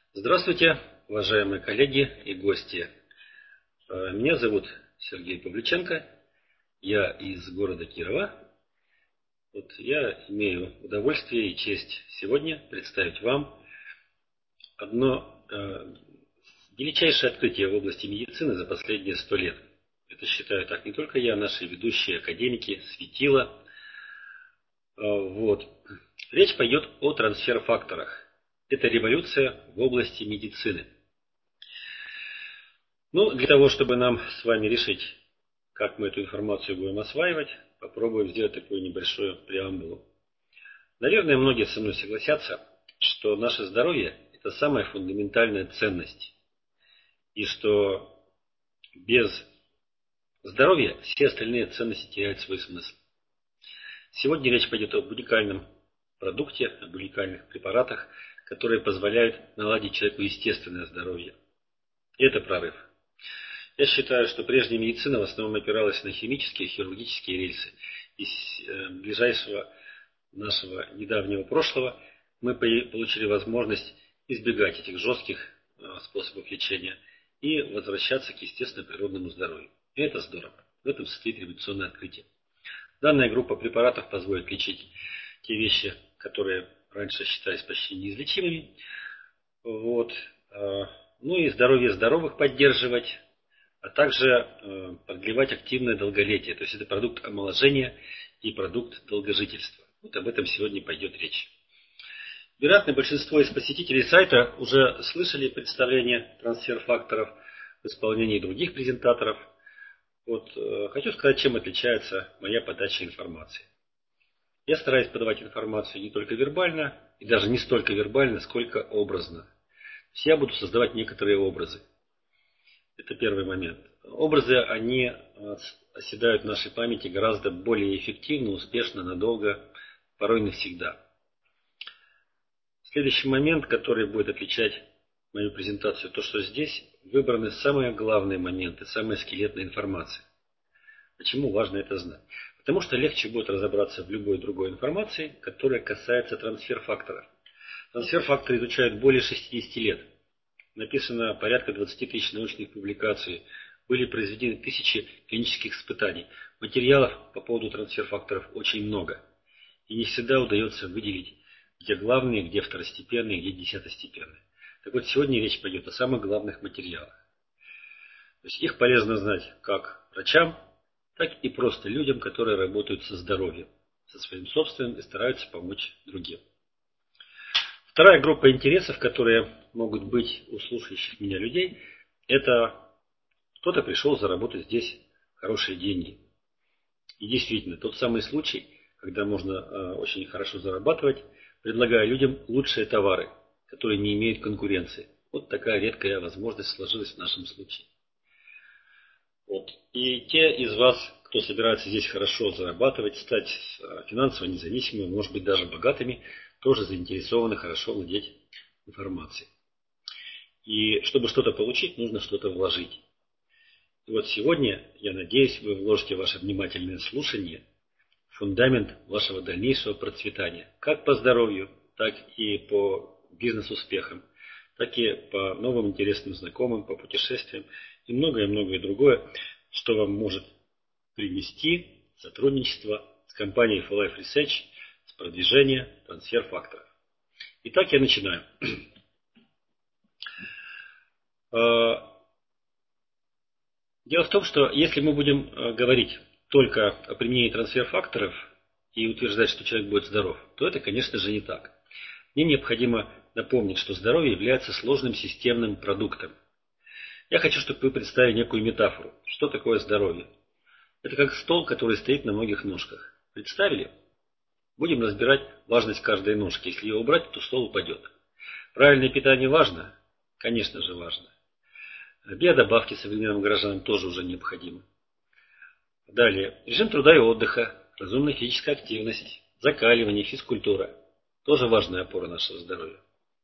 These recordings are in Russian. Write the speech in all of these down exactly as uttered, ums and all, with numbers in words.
Здравствуйте, уважаемые коллеги и гости. Э, Меня зовут Сергей Павлюченко, я из города Кирова. Вот я имею удовольствие и честь сегодня представить вам одно э, величайшее открытие в области медицины за последние сто лет. Это считаю так не только я, наши ведущие академики, светила. Э, вот. Речь пойдет о трансфер-факторах. Это революция в области медицины. Ну, для того, чтобы нам с вами решить, как мы эту информацию будем осваивать, попробуем сделать такую небольшую преамбулу. Наверное, многие со мной согласятся, что наше здоровье – это самая фундаментальная ценность. И что без здоровья все остальные ценности теряют свой смысл. Сегодня речь пойдет об уникальном продукте, об уникальных препаратах, которые позволяют наладить человеку естественное здоровье. И это прорыв. Я считаю, что прежняя медицина в основном опиралась на химические и хирургические рельсы. Из э, ближайшего нашего недавнего прошлого мы получили возможность избегать этих жестких э, способов лечения и возвращаться к естественно природному здоровью. И это здорово. В этом состоит революционное открытие. Данная группа препаратов позволит лечить те вещи, которые раньше считались почти неизлечимыми. Вот. Ну и здоровье здоровых поддерживать, а также э, продлевать активное долголетие. То есть это продукт омоложения и продукт долгожительства. Вот об этом сегодня пойдет речь. Вероятно, большинство из посетителей сайта уже слышали представление трансфер-факторов в исполнении других презентаторов. Вот, э, хочу сказать, чем отличается моя подача информации. Я стараюсь подавать информацию не только вербально, и даже не столько вербально, сколько образно. То есть я буду создавать некоторые образы. Это первый момент. Образы, они оседают в нашей памяти гораздо более эффективно, успешно, надолго, порой навсегда. Следующий момент, который будет отличать мою презентацию, то, что здесь выбраны самые главные моменты, самая скелетная информация. Почему важно это знать? Потому что легче будет разобраться в любой другой информации, которая касается трансфер-факторов. Трансфер-факторы изучают более шестидесяти лет. Написано порядка двадцати тысяч научных публикаций. Были произведены тысячи клинических испытаний. Материалов по поводу трансфер-факторов очень много. И не всегда удается выделить, где главные, где второстепенные, где десятостепенные. Так вот, сегодня речь пойдет о самых главных материалах. То есть их полезно знать как врачам, так и просто людям, которые работают со здоровьем, со своим собственным и стараются помочь другим. Вторая группа интересов, которые могут быть у слушающих меня людей, это кто-то пришел заработать здесь хорошие деньги. И действительно, тот самый случай, когда можно э, очень хорошо зарабатывать, предлагая людям лучшие товары, которые не имеют конкуренции. Вот такая редкая возможность сложилась в нашем случае. Вот. И те из вас, кто собирается здесь хорошо зарабатывать, стать финансово независимыми, может быть даже богатыми, тоже заинтересованы хорошо владеть информацией. И чтобы что-то получить, нужно что-то вложить. И вот сегодня, я надеюсь, вы вложите в ваше внимательное слушание в фундамент вашего дальнейшего процветания. Как по здоровью, так и по бизнес-успехам, так и по новым интересным знакомым, по путешествиям и многое-многое другое, что вам может принести сотрудничество с компанией For Life Research с продвижения трансфер-факторов. Итак, я начинаю. Дело в том, что если мы будем говорить только о применении трансфер-факторов и утверждать, что человек будет здоров, то это, конечно же, не так. Мне необходимо напомнить, что здоровье является сложным системным продуктом. Я хочу, чтобы вы представили некую метафору. Что такое здоровье? Это как стол, который стоит на многих ножках. Представили? Будем разбирать важность каждой ножки. Если ее убрать, то стол упадет. Правильное питание важно? Конечно же важно. Биодобавки современным гражданам тоже уже необходимы. Далее. Режим труда и отдыха, разумная физическая активность, закаливание, физкультура. Тоже важная опора нашего здоровья.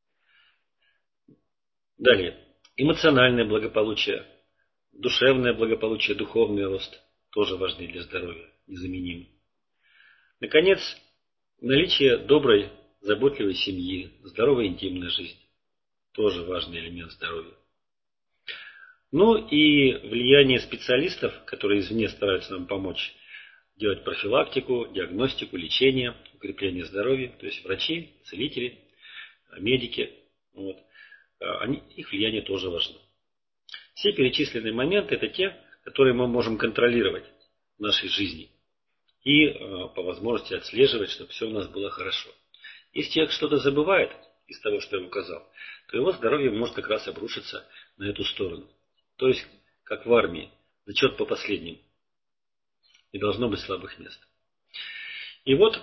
Далее. Эмоциональное благополучие, душевное благополучие, духовный рост. Тоже важны для здоровья, незаменимы. Наконец, наличие доброй, заботливой семьи, здоровая интимная жизнь. тоже важный элемент здоровья. Ну и влияние специалистов, которые извне стараются нам помочь делать профилактику, диагностику, лечение, укрепление здоровья, то есть врачи, целители, медики. Вот. Они, их влияние тоже важно. Все перечисленные моменты – это те, которые мы можем контролировать в нашей жизни и по возможности отслеживать, чтобы все у нас было хорошо. Если человек что-то забывает из того, что я указал, то его здоровье может как раз обрушиться на эту сторону. То есть, как в армии, зачет по последним. Не должно быть слабых мест. И вот,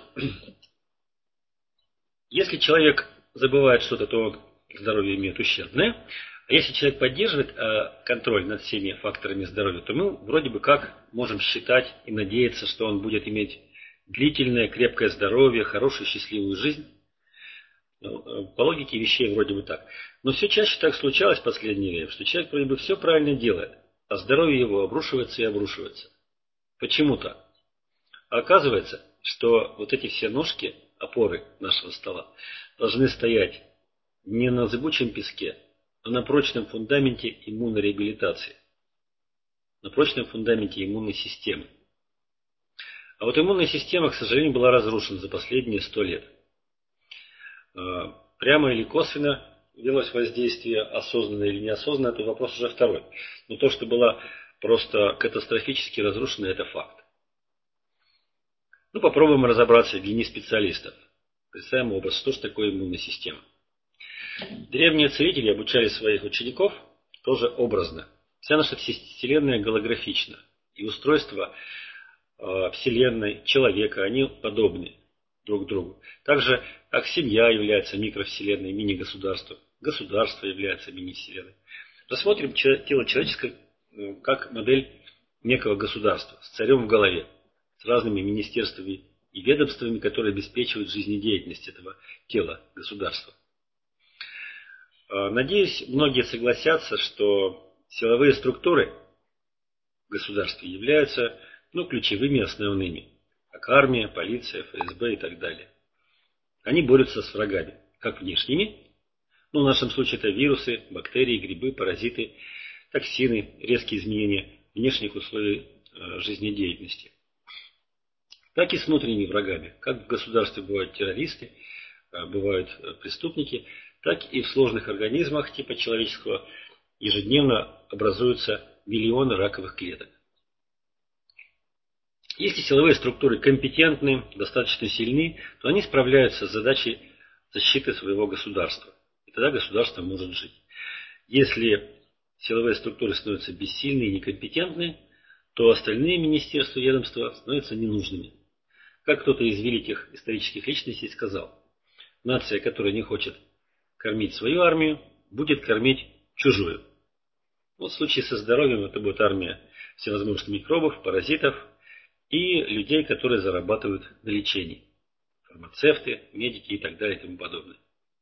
если человек забывает что-то, то он здоровье имеет ущербное. А если человек поддерживает э, контроль над всеми факторами здоровья, то мы вроде бы как можем считать и надеяться, что он будет иметь длительное, крепкое здоровье, хорошую, счастливую жизнь. Ну, по логике вещей вроде бы так. Но все чаще так случалось в последнее время, что человек вроде бы все правильно делает, а здоровье его обрушивается и обрушивается. Почему так? А оказывается, что вот эти все ножки, опоры нашего стола, должны стоять не на зыбучем песке, а на прочном фундаменте иммунной реабилитации, на прочном фундаменте иммунной системы. А вот иммунная система, к сожалению, была разрушена за последние сто лет. Прямо или косвенно велось воздействие, осознанно или неосознанно, это вопрос уже второй. Но то, что была просто катастрофически разрушена, это факт. Ну, попробуем разобраться в вине специалистов. Представим образ, что же такое иммунная система. Древние целители обучали своих учеников тоже образно. Вся наша Вселенная голографична. И устройства э, Вселенной, человека, они подобны друг другу. Так же, как семья является микровселенной, мини-государством, государство является мини-вселенной. Рассмотрим тело человеческое как модель некого государства с царем в голове, с разными министерствами и ведомствами, которые обеспечивают жизнедеятельность этого тела государства. Надеюсь, многие согласятся, что силовые структуры в государстве являются ну, ключевыми, основными, как армия, полиция, эф эс бэ и так далее. Они борются с врагами, как внешними, ну, в нашем случае это вирусы, бактерии, грибы, паразиты, токсины, резкие изменения внешних условий жизнедеятельности, так и с внутренними врагами. Как в государстве бывают террористы, бывают преступники, так и в сложных организмах типа человеческого ежедневно образуются миллионы раковых клеток. Если силовые структуры компетентны, достаточно сильны, то они справляются с задачей защиты своего государства. И тогда государство может жить. Если силовые структуры становятся бессильны и некомпетентны, то остальные министерства и ведомства становятся ненужными. Как кто-то из великих исторических личностей сказал, нация, которая не хочет кормить свою армию, будет кормить чужую. Вот в случае со здоровьем это будет армия всевозможных микробов, паразитов и людей, которые зарабатывают на лечении. Фармацевты, медики и так далее и тому подобное.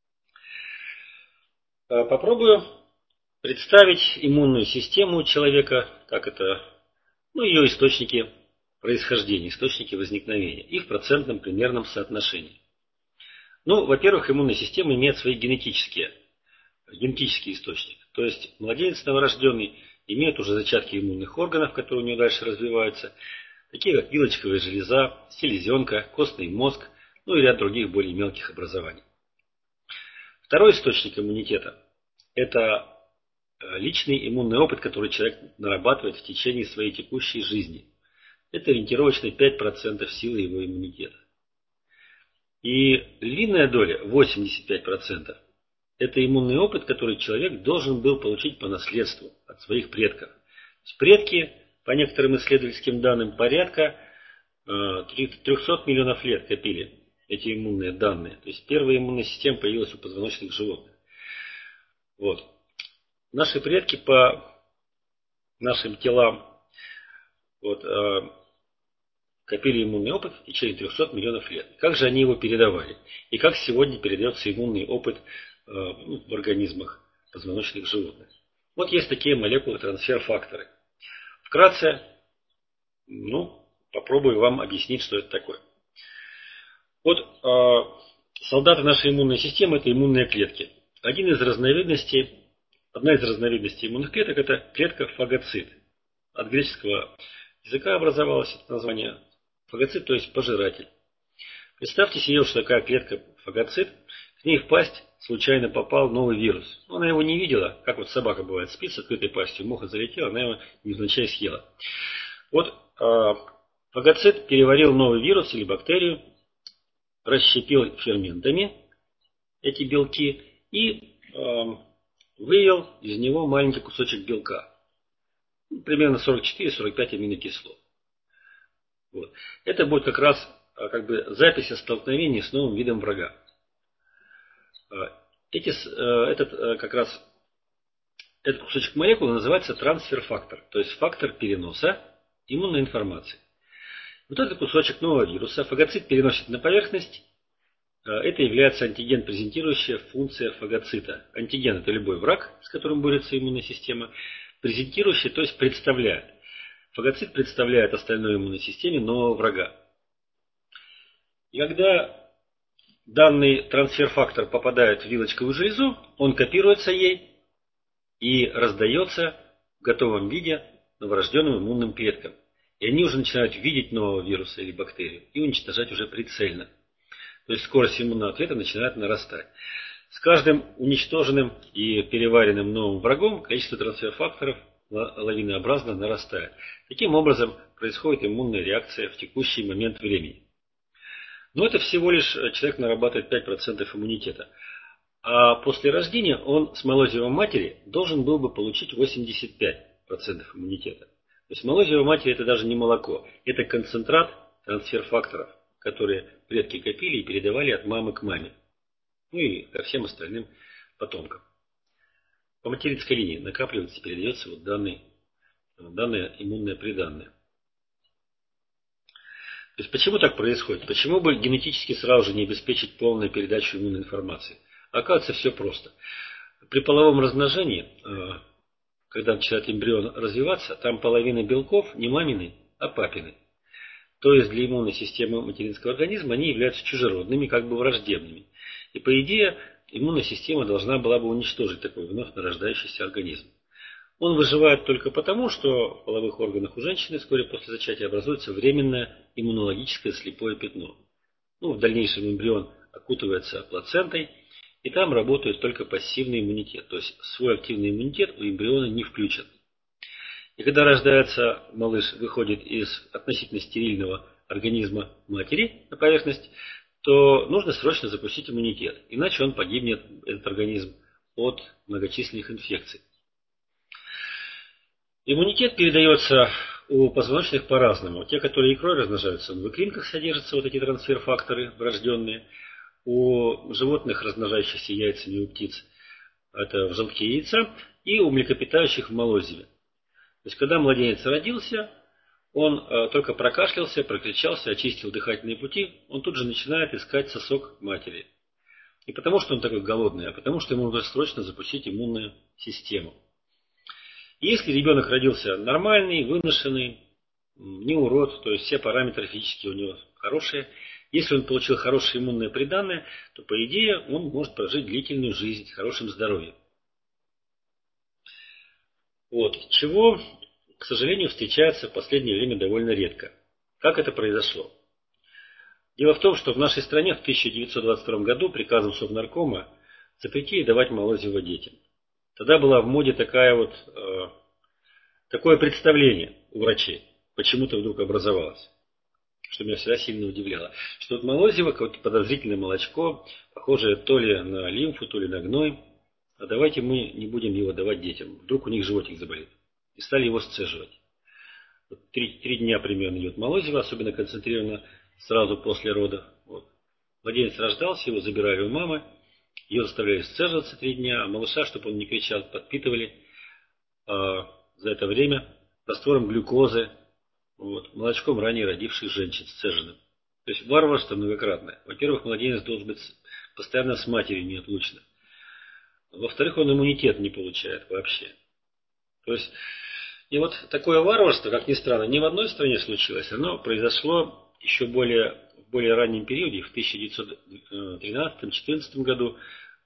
Попробую представить иммунную систему человека, как это, ну, ее источники происхождения, источники возникновения и в процентном примерном соотношении. Ну, во-первых, иммунная система имеет свои генетические, генетический источник. То есть младенец новорожденный имеет уже зачатки иммунных органов, которые у него дальше развиваются, такие как вилочковая железа, селезенка, костный мозг, ну и ряд других более мелких образований. Второй источник иммунитета – это личный иммунный опыт, который человек нарабатывает в течение своей текущей жизни. Это ориентировочно пять процентов силы его иммунитета. И львиная доля, восемьдесят пять процентов, это иммунный опыт, который человек должен был получить по наследству от своих предков. Предки, по некоторым исследовательским данным, порядка трехсот миллионов лет копили эти иммунные данные. То есть первая иммунная система появилась у позвоночных животных. Вот. Наши предки по нашим телам вот, копили иммунный опыт в течение трехсот миллионов лет. Как же они его передавали? И как сегодня передается иммунный опыт э, в организмах позвоночных животных? Вот есть такие молекулы трансфер-факторы. Вкратце, ну, попробую вам объяснить, что это такое. Вот э, солдаты нашей иммунной системы – это иммунные клетки. один из разновидностей, одна из разновидностей иммунных клеток – это клетка фагоцит. От греческого языка образовалось это название фагоцит, то есть пожиратель. Представьте себе, что такая клетка фагоцит, к ней в пасть случайно попал новый вирус. Она его не видела, как вот собака бывает, спит с открытой пастью, муха залетела, она его невзначай съела. Вот э, фагоцит переварил новый вирус или бактерию, расщепил ферментами эти белки и э, вывел из него маленький кусочек белка. Примерно сорок четыре — сорок пять аминокислот. Вот. Это будет как раз э, как бы запись о столкновении с новым видом врага. Эти, э, этот, э, как раз, этот кусочек молекулы называется трансфер-фактор, то есть фактор переноса иммунной информации. Вот этот кусочек нового вируса фагоцит переносит на поверхность. Это является антиген-презентирующая функция фагоцита. Антиген – это любой враг, с которым борется иммунная система. Презентирующий, то есть представляет. Фагоцит представляет остальной иммунной системе нового врага. И когда данный трансфер-фактор попадает в вилочковую железу, он копируется ей и раздается в готовом виде новорожденным иммунным клеткам. И они уже начинают видеть нового вируса или бактерию и уничтожать уже прицельно. То есть скорость иммунного ответа начинает нарастать. С каждым уничтоженным и переваренным новым врагом количество трансфер-факторов лавинообразно нарастает. Таким образом происходит иммунная реакция в текущий момент времени. Но это всего лишь человек нарабатывает пять процентов иммунитета. А после рождения он с молозивом матери должен был бы получить восемьдесят пять процентов иммунитета. То есть молозиво матери это даже не молоко, это концентрат трансфер-факторов, которые предки копили и передавали от мамы к маме. Ну и ко всем остальным потомкам. По материнской линии накапливается и передается вот данный, данное иммунное приданное. То есть почему так происходит? Почему бы генетически сразу же не обеспечить полную передачу иммунной информации? Оказывается, все просто. При половом размножении, когда начинает эмбрион развиваться, там половина белков не мамины, а папины. То есть для иммунной системы материнского организма они являются чужеродными, как бы враждебными. И по идее иммунная система должна была бы уничтожить такой вновь нарождающийся организм. Он выживает только потому, что в половых органах у женщины вскоре после зачатия образуется временное иммунологическое слепое пятно. Ну, в дальнейшем эмбрион окутывается плацентой, и там работает только пассивный иммунитет. То есть свой активный иммунитет у эмбриона не включен. И когда рождается малыш, выходит из относительно стерильного организма матери на поверхность, то нужно срочно запустить иммунитет. Иначе он погибнет, этот организм, от многочисленных инфекций. Иммунитет передается у позвоночных по-разному. Те, которые икрой размножаются, в икринках содержатся вот эти трансфер-факторы врожденные. У животных, размножающихся яйцами у птиц, это в желтке яйца. И у млекопитающих в молозиве. То есть, когда младенец родился, он э, только прокашлялся, прокричался, очистил дыхательные пути, он тут же начинает искать сосок матери. Не потому, что он такой голодный, а потому, что ему нужно срочно запустить иммунную систему. И если ребенок родился нормальный, выношенный, не урод, то есть все параметры физические у него хорошие, если он получил хорошее иммунное приданное, то по идее он может прожить длительную жизнь с хорошим здоровьем. Вот. Чего, к сожалению, встречается в последнее время довольно редко. Как это произошло? Дело в том, что в нашей стране в тысяча девятьсот двадцать втором году приказом Совнаркома запретили давать молозиво детям. Тогда была в моде такая вот, э, такое представление у врачей. Почему-то вдруг образовалось. Что меня всегда сильно удивляло. Что вот молозиво, какое-то подозрительное молочко, похожее то ли на лимфу, то ли на гной. А давайте мы не будем его давать детям. Вдруг у них животик заболит. И стали его сцеживать. Вот три, три дня примерно идет молозиво, особенно концентрированно сразу после родов. Вот. Младенец рождался, его забирали у мамы. Ее заставляли сцеживаться три дня. А малыша, чтобы он не кричал, подпитывали а, за это время раствором глюкозы. Вот, молочком ранее родивших женщин сцеженным. То есть варварство многократное. Во-первых, младенец должен быть постоянно с матерью неотлучно. Во-вторых, он иммунитет не получает вообще. То есть, и вот такое варварство, как ни странно, не в одной стране случилось, оно произошло еще более, в более раннем периоде, в тысяча девятьсот тринадцатом — четырнадцатом году,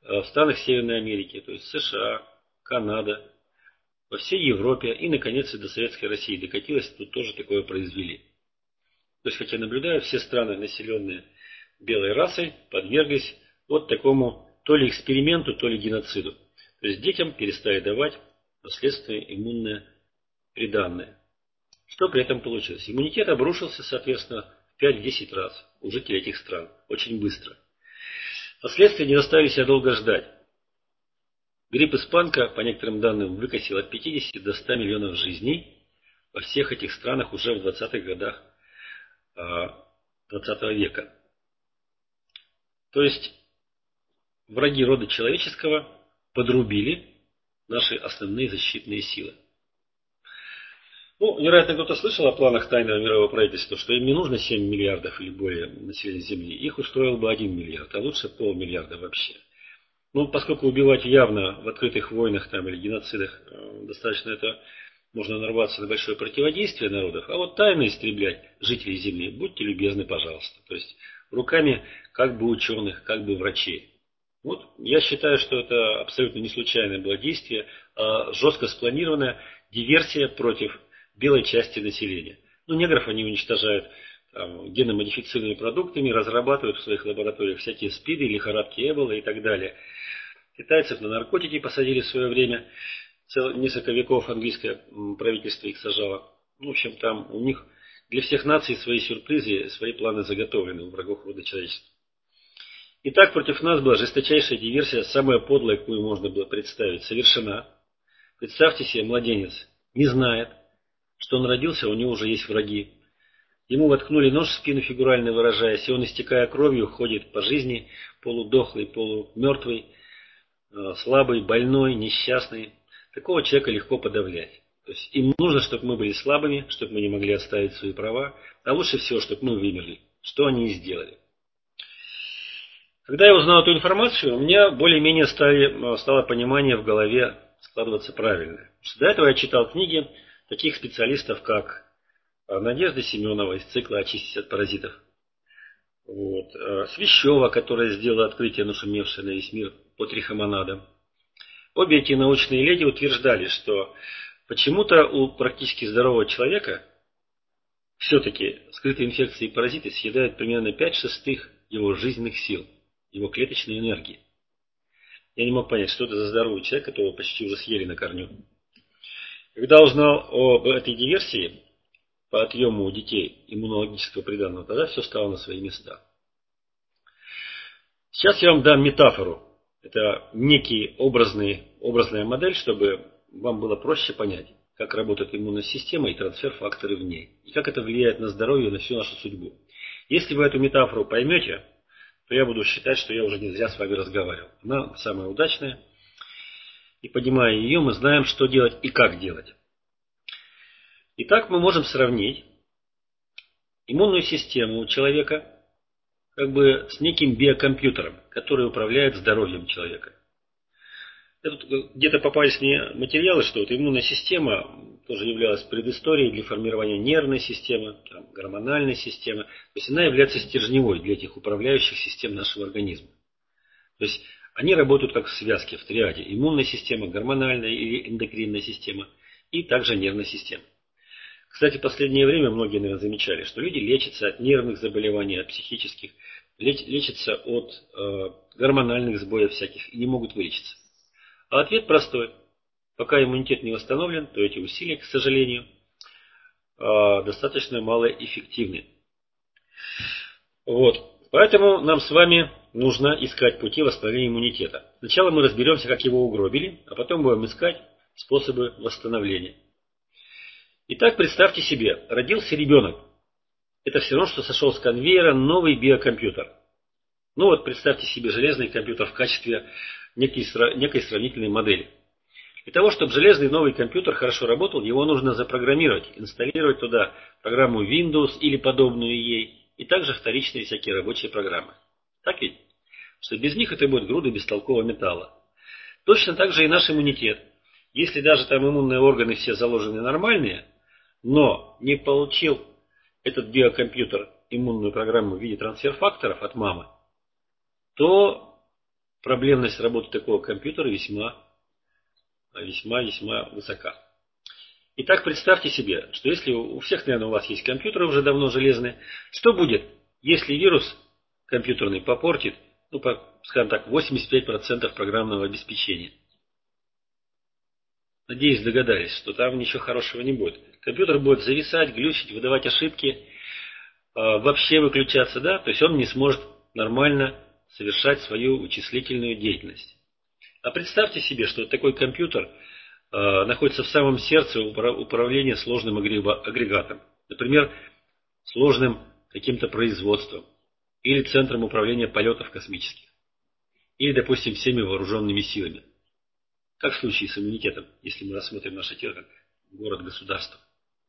в странах Северной Америки, то есть США, Канада, во всей Европе и, наконец, и до Советской России докатилось, тут тоже такое произвели. То есть, как я наблюдаю, все страны, населенные белой расой, подверглись вот такому то ли эксперименту, то ли геноциду. То есть, детям перестали давать наследственное иммунное приданное. Что при этом получилось? Иммунитет обрушился, соответственно, в пять-десять раз у жителей этих стран. Очень быстро. Последствия не заставили себя долго ждать. Грипп испанка, по некоторым данным, выкосил от пятидесяти до ста миллионов жизней во всех этих странах уже в двадцатых годах двадцатого века. То есть враги рода человеческого подрубили наши основные защитные силы. Ну, вероятно, кто-то слышал о планах тайного мирового правительства, что им не нужно семь миллиардов или более населения Земли. Их устроил бы один миллиард, а лучше полмиллиарда вообще. Ну, поскольку убивать явно в открытых войнах там, или геноцидах достаточно это, можно нарваться на большое противодействие народов, а вот тайно истреблять жителей Земли, будьте любезны, пожалуйста. То есть руками как бы ученых, как бы врачей. Вот я считаю, что это абсолютно не случайное было действие, а жестко спланированная диверсия против белой части населения. Ну, негров они уничтожают там, генно-модифицированными продуктами, разрабатывают в своих лабораториях всякие спиды, лихорадки Эбола и так далее. Китайцев на наркотики посадили в свое время. Цел, несколько веков английское правительство их сажало. В общем, там у них для всех наций свои сюрпризы, свои планы заготовлены у врагов рода человечества. Итак, против нас была жесточайшая диверсия, самая подлая, какую можно было представить, совершена. Представьте себе, младенец не знает, что он родился, у него уже есть враги. Ему воткнули нож в спину, фигурально выражаясь, и он, истекая кровью, ходит по жизни, полудохлый, полумертвый, слабый, больной, несчастный. Такого человека легко подавлять. То есть им нужно, чтобы мы были слабыми, чтобы мы не могли отставить свои права, а лучше всего, чтобы мы вымерли, что они и сделали. Когда я узнал эту информацию, у меня более-менее стали, стало понимание в голове складываться правильно. До этого я читал книги таких специалистов, как Надежда Семенова из цикла «Очистить от паразитов». Вот. Свящева, которая сделала открытие, нашумевшее на весь мир по трихомонадам. Обе эти научные леди утверждали, что почему-то у практически здорового человека все-таки скрытые инфекции и паразиты съедают примерно пять шестых его жизненных сил, его клеточной энергии. Я не мог понять, что это за здоровый человек, которого почти уже съели на корню. Когда узнал об этой диверсии по отъему у детей иммунологического приданого, тогда все стало на свои места. Сейчас я вам дам метафору. Это некий образный, образная модель, чтобы вам было проще понять, как работает иммунная система и трансфер-факторы в ней, и как это влияет на здоровье и на всю нашу судьбу. Если вы эту метафору поймете, то я буду считать, что я уже не зря с вами разговаривал. Она самая удачная. И понимая ее, мы знаем, что делать и как делать. Итак, мы можем сравнить иммунную систему у человека как бы с неким биокомпьютером, который управляет здоровьем человека. Где-то попались мне материалы, что вот иммунная система тоже являлась предысторией для формирования нервной системы, там, гормональной системы. То есть она является стержневой для этих управляющих систем нашего организма. То есть они работают как в связке, в триаде. Иммунная система, гормональная или эндокринная система и также нервная система. Кстати, в последнее время многие, наверное, замечали, что люди лечатся от нервных заболеваний, от психических, лечатся от э, гормональных сбоев всяких и не могут вылечиться. А ответ простой. Пока иммунитет не восстановлен, то эти усилия, к сожалению, э, достаточно малоэффективны. Вот. Поэтому нам с вами нужно искать пути восстановления иммунитета. Сначала мы разберемся, как его угробили, а потом будем искать способы восстановления. Итак, представьте себе, родился ребенок. Это все равно, что сошел с конвейера новый биокомпьютер. Ну вот, представьте себе железный компьютер в качестве некой, некой сравнительной модели. Для того, чтобы железный новый компьютер хорошо работал, его нужно запрограммировать, инсталлировать туда программу Windows или подобную ей, и также вторичные всякие рабочие программы. Так ведь? Что без них это будет груда бестолкового металла. Точно так же и наш иммунитет. Если даже там иммунные органы все заложены нормальные, но не получил этот биокомпьютер иммунную программу в виде трансфер-факторов от мамы, то проблемность работы такого компьютера весьма, весьма, весьма высока. Итак, представьте себе, что если у всех, наверное, у вас есть компьютеры уже давно железные, что будет, если вирус компьютерный попортит, ну, по, скажем так, восемьдесят пять процентов программного обеспечения? Надеюсь, догадались, что там ничего хорошего не будет. Компьютер будет зависать, глючить, выдавать ошибки, вообще выключаться, да, то есть он не сможет нормально совершать свою вычислительную деятельность. А представьте себе, что такой компьютер э, находится в самом сердце управления сложным агрегатом. Например, сложным каким-то производством или центром управления полетов космических. Или, допустим, всеми вооруженными силами. Как в случае с иммунитетом, если мы рассмотрим наше тело как город-государство.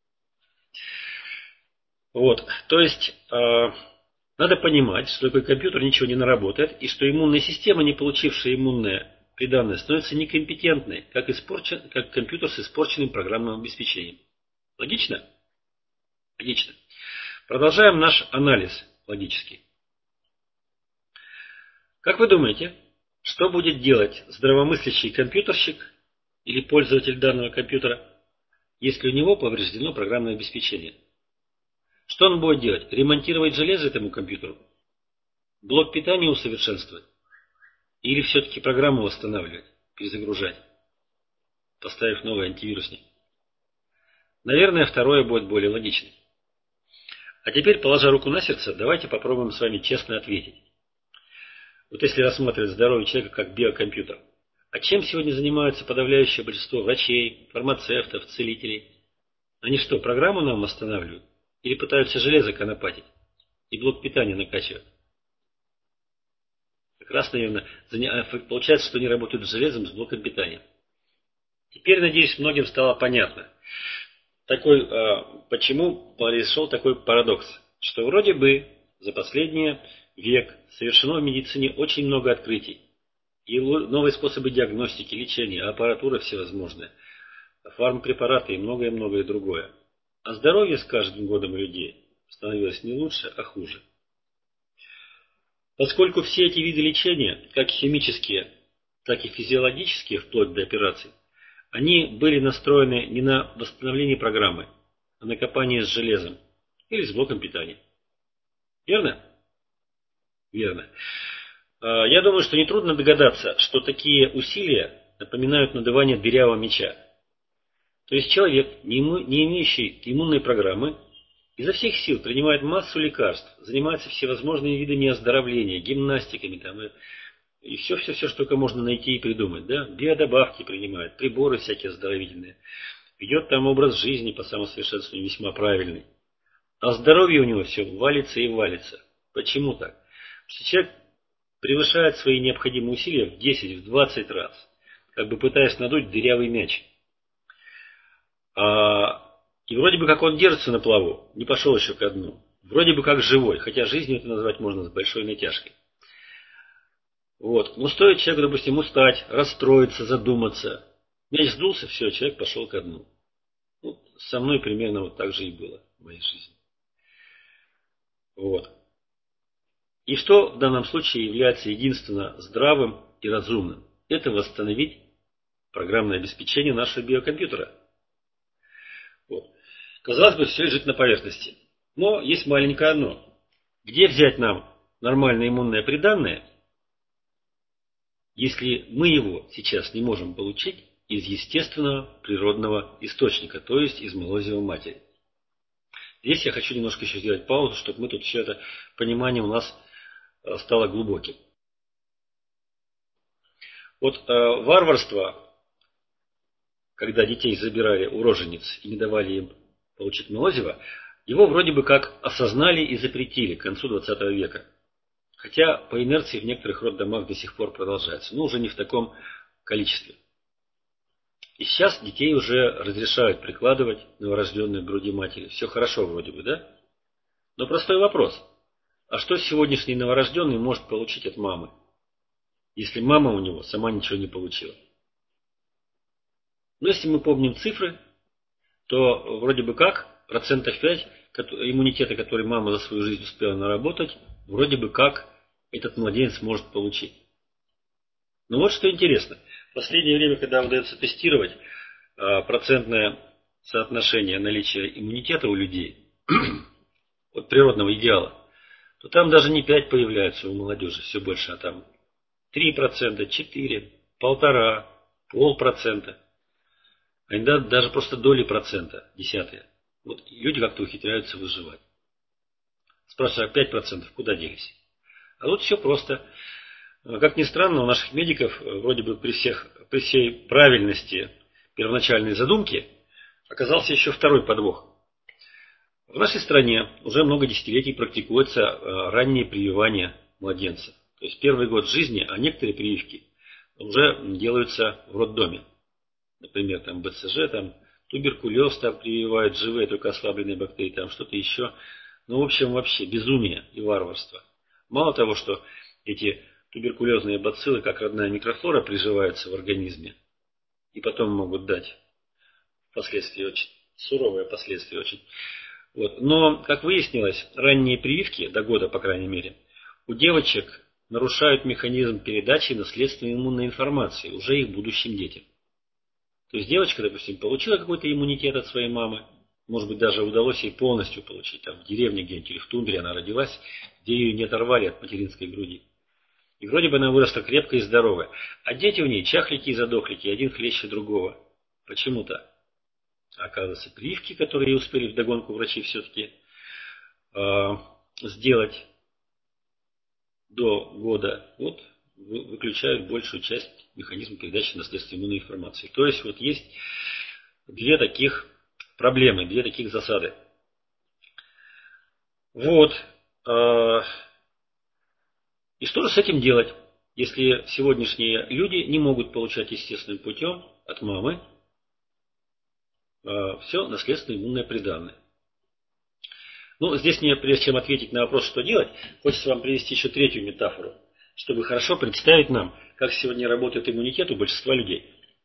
Вот, то есть, э, надо понимать, что такой компьютер ничего не наработает, и что иммунная система, не получившая иммунное приданное, становится некомпетентной, как, испорчен, как компьютер с испорченным программным обеспечением. Логично? Логично. Продолжаем наш анализ логический. Как вы думаете, что будет делать здравомыслящий компьютерщик или пользователь данного компьютера, если у него повреждено программное обеспечение? Что он будет делать? Ремонтировать железо этому компьютеру? Блок питания усовершенствовать? Или все-таки программу восстанавливать, перезагружать, поставив новый антивирусник? Наверное, второе будет более логичным. А теперь, положа руку на сердце, давайте попробуем с вами честно ответить. Вот если рассматривать здоровье человека как биокомпьютер, а чем сегодня занимаются подавляющее большинство врачей, фармацевтов, целителей? Они что, программу нам восстанавливают? Или пытаются железо конопатить и блок питания накачивать? Как раз, наверное, получается, что они работают с железом, с блоком питания. Теперь, надеюсь, многим стало понятно, такой, почему произошел такой парадокс, что вроде бы за последний век совершено в медицине очень много открытий. И новые способы диагностики, лечения, аппаратура всевозможная, фармпрепараты и многое-многое другое. А здоровье с каждым годом у людей становилось не лучше, а хуже. Поскольку все эти виды лечения, как химические, так и физиологические, вплоть до операций, они были настроены не на восстановление программы, а на копание с железом или с блоком питания. Верно? Верно. Я думаю, что нетрудно догадаться, что такие усилия напоминают надувание дырявого мяча. То есть человек, не имеющий иммунной программы, изо всех сил принимает массу лекарств, занимается всевозможными видами оздоровления, гимнастиками там, и, и все-все-все, что только можно найти и придумать. Да? Биодобавки принимает, приборы всякие оздоровительные. Ведет там образ жизни по самосовершенствованию весьма правильный. А здоровье у него все валится и валится. Почему так? Потому что человек превышает свои необходимые усилия в десять-двадцать раз, как бы пытаясь надуть дырявый мяч. А, и вроде бы как он держится на плаву, не пошел еще ко дну. Вроде бы как живой, хотя жизнью это назвать можно с большой натяжкой. Вот. Но стоит человеку, допустим, устать, расстроиться, задуматься. Мяч сдулся, все, человек пошел ко дну. Вот. Со мной примерно вот так же и было в моей жизни. Вот. И что в данном случае является единственно здравым и разумным? Это восстановить программное обеспечение нашего биокомпьютера. Вот. Казалось бы, все лежит на поверхности. Но есть маленькое но. Где взять нам нормальное иммунное приданное, если мы его сейчас не можем получить из естественного природного источника, то есть из молозива матери? Здесь я хочу немножко еще сделать паузу, чтобы мы тут все это понимание у нас стало глубоким. Вот э, варварство, когда детей забирали у рожениц и не давали им получить молозиво, его вроде бы как осознали и запретили к концу двадцатого века. Хотя по инерции в некоторых роддомах до сих пор продолжается, но уже не в таком количестве. И сейчас детей уже разрешают прикладывать новорожденные к груди матери. Все хорошо вроде бы, да? Но простой вопрос. А что сегодняшний новорожденный может получить от мамы, если мама у него сама ничего не получила? Но если мы помним цифры, то вроде бы как процентов пять иммунитета, который мама за свою жизнь успела наработать, вроде бы как этот младенец может получить. Но вот что интересно. В последнее время, когда удается тестировать а, процентное соотношение наличия иммунитета у людей от природного идеала, то там даже не пять появляются у молодежи, все больше, а там три процента, четыре, полтора, полпроцента. А иногда даже просто доли процента, десятые. Вот люди как-то ухитряются выживать. Спрашиваю, а пять процентов куда делись? А вот все просто. Как ни странно, у наших медиков вроде бы при, всех, при всей правильности первоначальной задумки оказался еще второй подвох. В нашей стране уже много десятилетий практикуется раннее прививание младенцев. То есть первый год жизни, а некоторые прививки уже делаются в роддоме. Например, там бэ цэ жэ, там туберкулез там прививают, живые, только ослабленные бактерии, там что-то еще. Ну, в общем, вообще безумие и варварство. Мало того, что эти туберкулезные бациллы, как родная микрофлора, приживаются в организме и потом могут дать последствия очень, суровые последствия очень. Вот. Но, как выяснилось, ранние прививки, до года по крайней мере, у девочек нарушают механизм передачи наследственной иммунной информации уже их будущим детям. То есть девочка, допустим, получила какой-то иммунитет от своей мамы, может быть, даже удалось ей полностью получить, там, в деревне где-нибудь или в тундре она родилась, где ее не оторвали от материнской груди. И вроде бы она выросла крепкая и здоровая. А дети у ней чахлики и задохлики, один хлеще другого. Почему так? Оказывается, прививки, которые успели вдогонку врачи все-таки э, сделать до года, вот, выключают большую часть механизма передачи наследственной иммунной информации. То есть вот есть две таких проблемы, две таких засады. Вот. Э, и что же с этим делать, если сегодняшние люди не могут получать естественным путем от мамы э, все наследственное иммунное приданое? Ну, здесь мне, прежде чем ответить на вопрос, что делать, хочется вам привести еще третью метафору, чтобы хорошо представить нам, как сегодня работает иммунитет у большинства людей.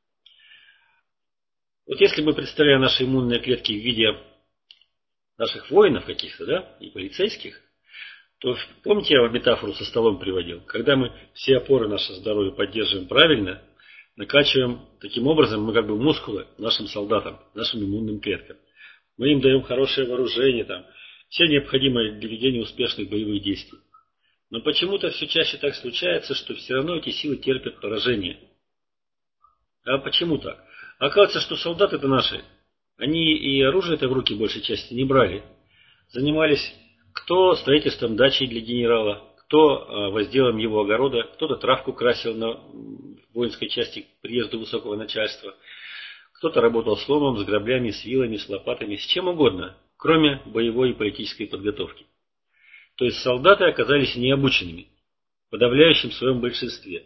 Вот если мы представляем наши иммунные клетки в виде наших воинов каких-то, да, и полицейских, то помните, я вам метафору со столом приводил? Когда мы все опоры нашего здоровья поддерживаем правильно, накачиваем таким образом мы как бы мускулы нашим солдатам, нашим иммунным клеткам. Мы им даем хорошее вооружение, там, все необходимые для ведения успешных боевых действий. Но почему-то все чаще так случается, что все равно эти силы терпят поражение. А почему так? Оказывается, что солдаты-то наши, они и оружие-то в руки большей части не брали. Занимались кто строительством дачи для генерала, кто возделом его огорода, кто-то травку красил на воинской части к приезду высокого начальства, кто-то работал с ломом, с граблями, с вилами, с лопатами, с чем угодно, кроме боевой и политической подготовки. То есть солдаты оказались необученными, в подавляющем своем большинстве.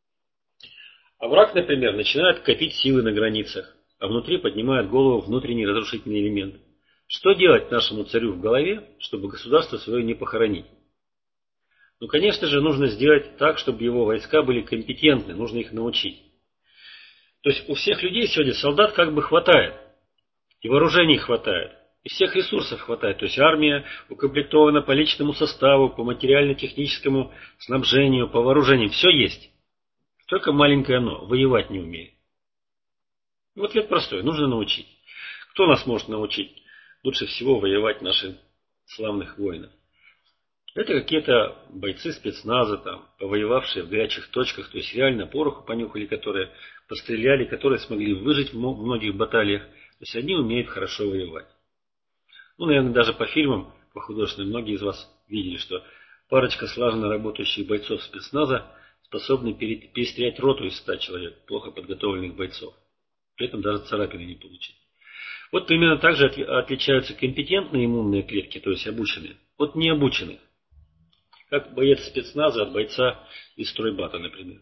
А враг, например, начинает копить силы на границах, а внутри поднимает голову внутренний разрушительный элемент. Что делать нашему царю в голове, чтобы государство свое не похоронить? Ну, конечно же, нужно сделать так, чтобы его войска были компетентны, нужно их научить. То есть у всех людей сегодня солдат как бы хватает, и вооружений хватает, и всех ресурсов хватает. То есть армия укомплектована по личному составу, по материально-техническому снабжению, по вооружению. Все есть. Только маленькое но. Воевать не умеет. Вот ответ простой. Нужно научить. Кто нас может научить лучше всего воевать наших славных воинов? Это какие-то бойцы спецназа, там, повоевавшие в горячих точках, то есть реально пороху понюхали, которые постреляли, которые смогли выжить в многих баталиях. То есть они умеют хорошо воевать. Ну, наверное, даже по фильмам, по художественным, многие из вас видели, что парочка слаженно работающих бойцов спецназа способны перестрелять роту из ста человек, плохо подготовленных бойцов. При этом даже царапины не получить. Вот примерно так же отличаются компетентные иммунные клетки, то есть обученные, от необученных. Как боец спецназа от бойца из стройбата, например.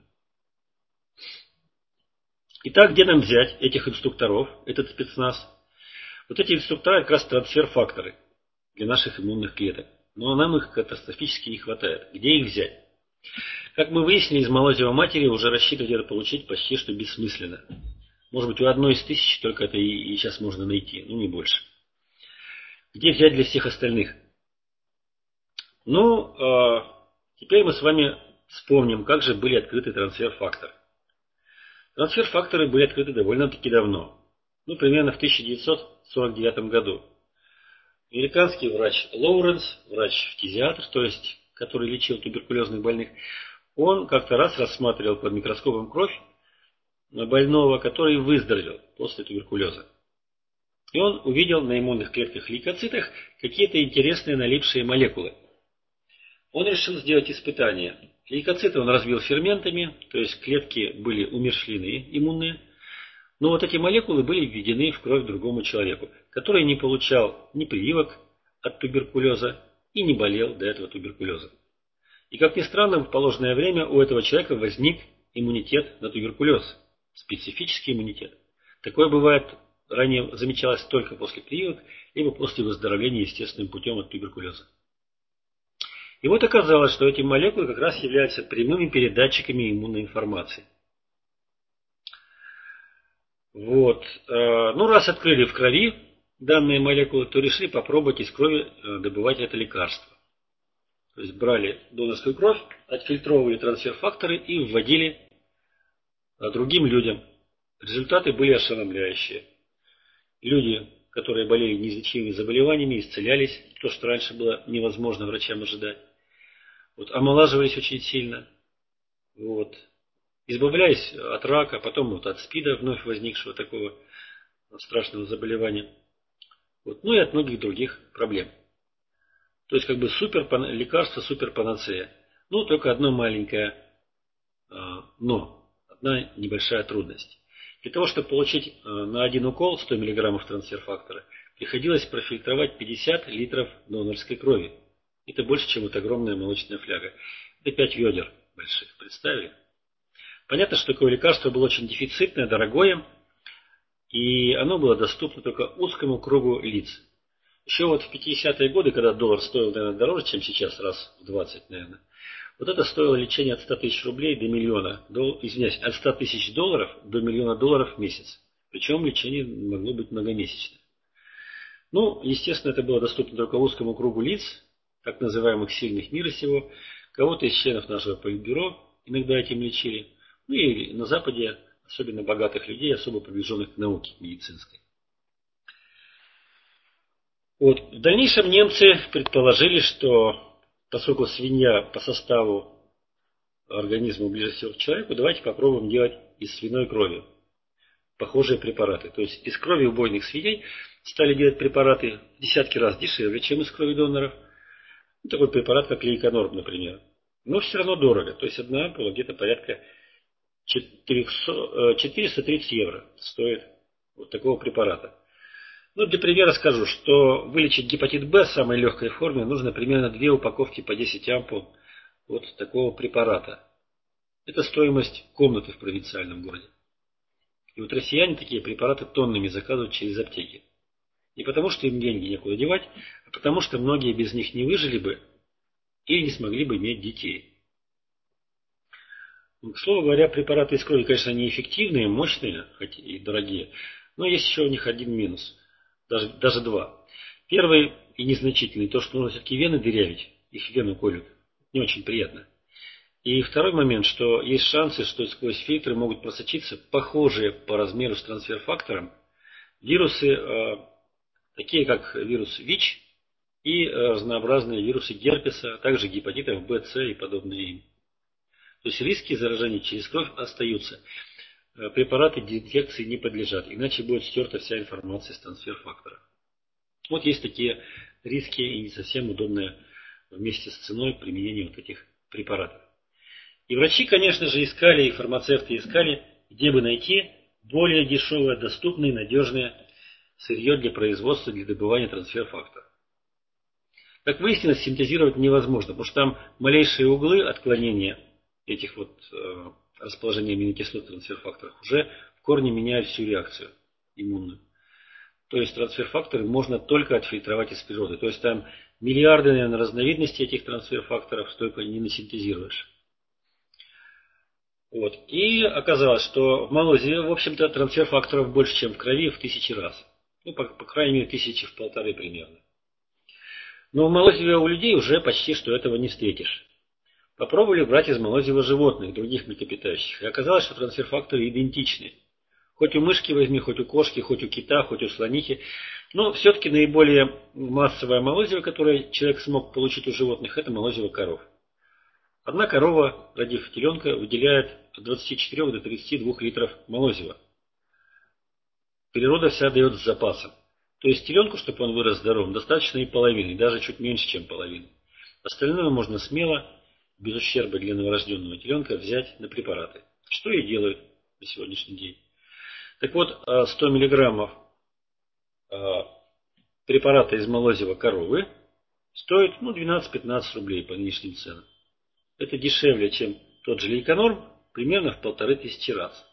Итак, где нам взять этих инструкторов, этот спецназ? Вот эти инструктора как раз трансфер-факторы для наших иммунных клеток. Но нам их катастрофически не хватает. Где их взять? Как мы выяснили, из молозива матери уже рассчитывать это получить почти что бессмысленно. Может быть, у одной из тысяч только это и, и сейчас можно найти, ну не больше. Где взять для всех остальных? Ну, э, теперь мы с вами вспомним, как же были открыты трансфер-факторы. Трансфер-факторы были открыты довольно-таки давно, ну, примерно в тысяча девятьсот сорок девятом году. Американский врач Лоуренс, врач-фтизиатр, то есть, который лечил туберкулезных больных, он как-то раз рассматривал под микроскопом кровь больного, который выздоровел после туберкулеза. И он увидел на иммунных клетках лейкоцитах какие-то интересные налипшие молекулы. Он решил сделать испытание. Лейкоциты он разбил ферментами, то есть клетки были умерщвлены, иммунные. Но вот эти молекулы были введены в кровь другому человеку, который не получал ни прививок от туберкулеза и не болел до этого туберкулеза. И как ни странно, в положенное время у этого человека возник иммунитет на туберкулез, специфический иммунитет. Такое бывает, ранее замечалось только после прививок, либо после выздоровления естественным путем от туберкулеза. И вот оказалось, что эти молекулы как раз являются прямыми передатчиками иммунной информации. Вот. Ну, раз открыли в крови данные молекулы, то решили попробовать из крови добывать это лекарство. То есть брали донорскую кровь, отфильтровывали трансфер-факторы и вводили другим людям. Результаты были ошеломляющие. Люди, которые болели неизлечимыми заболеваниями, исцелялись, то, что раньше было невозможно врачам ожидать. Вот, омолаживались очень сильно. Вот. Избавлялись от рака, потом вот от СПИДа, вновь возникшего такого страшного заболевания. Вот. Ну и от многих других проблем. То есть как бы супер лекарство, супер панацея. Ну, только одно маленькое но. Одна небольшая трудность. Для того, чтобы получить на один укол сто миллиграммов трансфер-фактора, приходилось профильтровать пятьдесят литров донорской крови. Это больше, чем вот огромная молочная фляга. Это пять ведер больших. Представили? Понятно, что такое лекарство было очень дефицитное, дорогое. И оно было доступно только узкому кругу лиц. Еще вот в пятидесятые годы, когда доллар стоил, наверное, дороже, чем сейчас, раз в двадцать, наверное. Вот это стоило лечение от ста тысяч рублей до миллиона, до, извиняюсь, от ста тысяч долларов до миллиона долларов в месяц. Причем лечение могло быть многомесячное. Ну, естественно, это было доступно только узкому кругу лиц, так называемых сильных мира сего. Кого-то из членов нашего политбюро иногда этим лечили. Ну и на Западе, особенно богатых людей, особо приближенных к науке медицинской. Вот. В дальнейшем немцы предположили, что поскольку свинья по составу организма ближе всего к человеку, давайте попробуем делать из свиной крови похожие препараты. То есть из крови убойных свиней стали делать препараты в десятки раз дешевле, чем из крови доноров. Ну, такой препарат, как лейконорм, например. Но все равно дорого. То есть одна ампула где-то порядка четыреста тридцать евро стоит вот такого препарата. Ну, для примера скажу, что вылечить гепатит Б в самой легкой форме нужно примерно две упаковки по десять ампул вот такого препарата. Это стоимость комнаты в провинциальном городе. И вот россияне такие препараты тоннами заказывают через аптеки. Не потому, что им деньги некуда девать, а потому, что многие без них не выжили бы или не смогли бы иметь детей. К слову говоря, препараты из крови, конечно, неэффективные, мощные, хоть и дорогие, но есть еще у них один минус. Даже, даже два. Первый и незначительный, то, что нужно все-таки вены дырявить, их вену колют. Не очень приятно. И второй момент, что есть шансы, что сквозь фильтры могут просочиться похожие по размеру с трансфер-фактором вирусы, э, такие как вирус ВИЧ и э, разнообразные вирусы герпеса, а также гепатитов Б, С и подобные им. То есть риски заражения через кровь остаются. Препараты детекции не подлежат, иначе будет стерта вся информация с трансфер-фактора. Вот есть такие риски и не совсем удобное вместе с ценой применение вот этих препаратов. И врачи, конечно же, искали, и фармацевты искали, где бы найти более дешевое, доступное, надежное сырье для производства, для добывания трансфер-фактора. Как выяснилось, синтезировать невозможно, потому что там малейшие углы отклонения этих вот э, расположения аминокислот в трансфер-факторах уже в корне меняют всю реакцию иммунную. То есть трансфер-факторы можно только отфильтровать из природы. То есть там миллиарды, наверное, разновидностей этих трансфер-факторов столько не насинтезируешь. Вот. И оказалось, что в молозе, в общем-то, трансфер-факторов больше, чем в крови, в тысячи раз. Ну, по, по крайней мере, тысячи в полторы примерно. Но в молозе у людей уже почти что этого не встретишь. Попробовали брать из молозива животных, других млекопитающих, и оказалось, что трансфер-факторы идентичны. Хоть у мышки возьми, хоть у кошки, хоть у кита, хоть у слонихи. Но все-таки наиболее массовое молозиво, которое человек смог получить у животных, это молозиво коров. Одна корова, родив теленка, выделяет от двадцати четырёх до тридцати двух литров молозива. Природа вся дает с запасом. То есть теленку, чтобы он вырос здоровым, достаточно и половины, даже чуть меньше, чем половины. Остальное можно смело, без ущерба для новорожденного теленка, взять на препараты. Что и делают на сегодняшний день. Так вот, сто миллиграммов препарата из молозива коровы стоит ну, двенадцать-пятнадцать рублей по нынешним ценам. Это дешевле, чем тот же Лейконорм, примерно в полторы тысячи раз.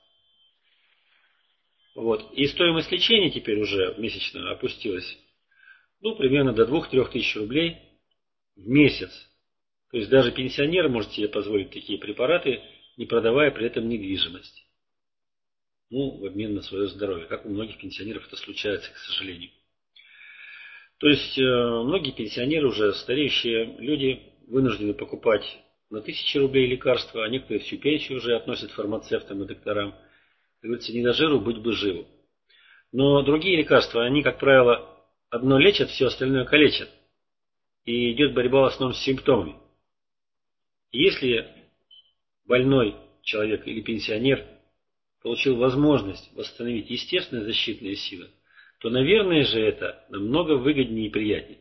Вот. И стоимость лечения теперь уже месячно опустилась ну, примерно до двух-трёх тысяч рублей в месяц. То есть даже пенсионер может себе позволить такие препараты, не продавая при этом недвижимость. Ну, в обмен на свое здоровье. Как у многих пенсионеров это случается, к сожалению. То есть, э, многие пенсионеры, уже стареющие люди, вынуждены покупать на тысячи рублей лекарства, а некоторые всю пенсию уже относят фармацевтам и докторам. Как говорится, не до жиру, быть бы живу. Но другие лекарства, они, как правило, одно лечат, все остальное калечат. И идет борьба в основном с симптомами. И если больной человек или пенсионер получил возможность восстановить естественные защитные силы, то, наверное же, это намного выгоднее и приятнее.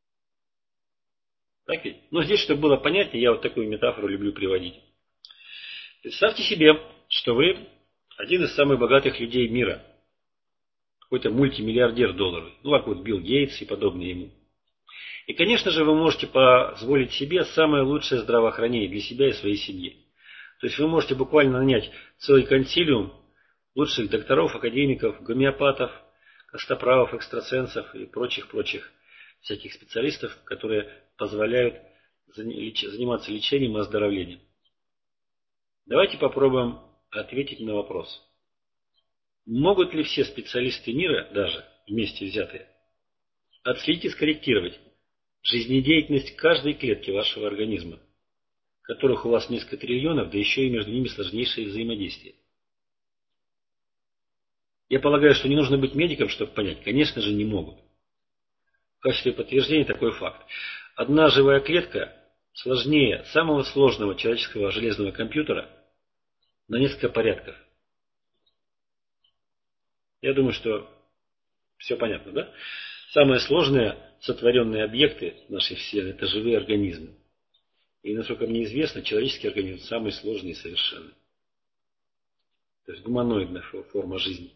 Так ведь? Но здесь, чтобы было понятнее, я вот такую метафору люблю приводить. Представьте себе, что вы один из самых богатых людей мира. Какой-то мультимиллиардер долларовый. Ну, как вот Билл Гейтс и подобные ему. И, конечно же, вы можете позволить себе самое лучшее здравоохранение для себя и своей семьи. То есть вы можете буквально нанять целый консилиум лучших докторов, академиков, гомеопатов, костоправов, экстрасенсов и прочих-прочих всяких специалистов, которые позволяют заниматься лечением и оздоровлением. Давайте попробуем ответить на вопрос. Могут ли все специалисты мира, даже вместе взятые, отследить и скорректировать жизнедеятельность каждой клетки вашего организма, которых у вас несколько триллионов, да еще и между ними сложнейшее взаимодействие? Я полагаю, что не нужно быть медиком, чтобы понять. Конечно же, не могут. В качестве подтверждения такой факт. Одна живая клетка сложнее самого сложного человеческого железного компьютера на несколько порядков. Я думаю, что все понятно, да? Самые сложные сотворенные объекты нашей Вселенной – это живые организмы. И, насколько мне известно, человеческий организм самый сложный и совершенный. То есть гуманоидная форма жизни.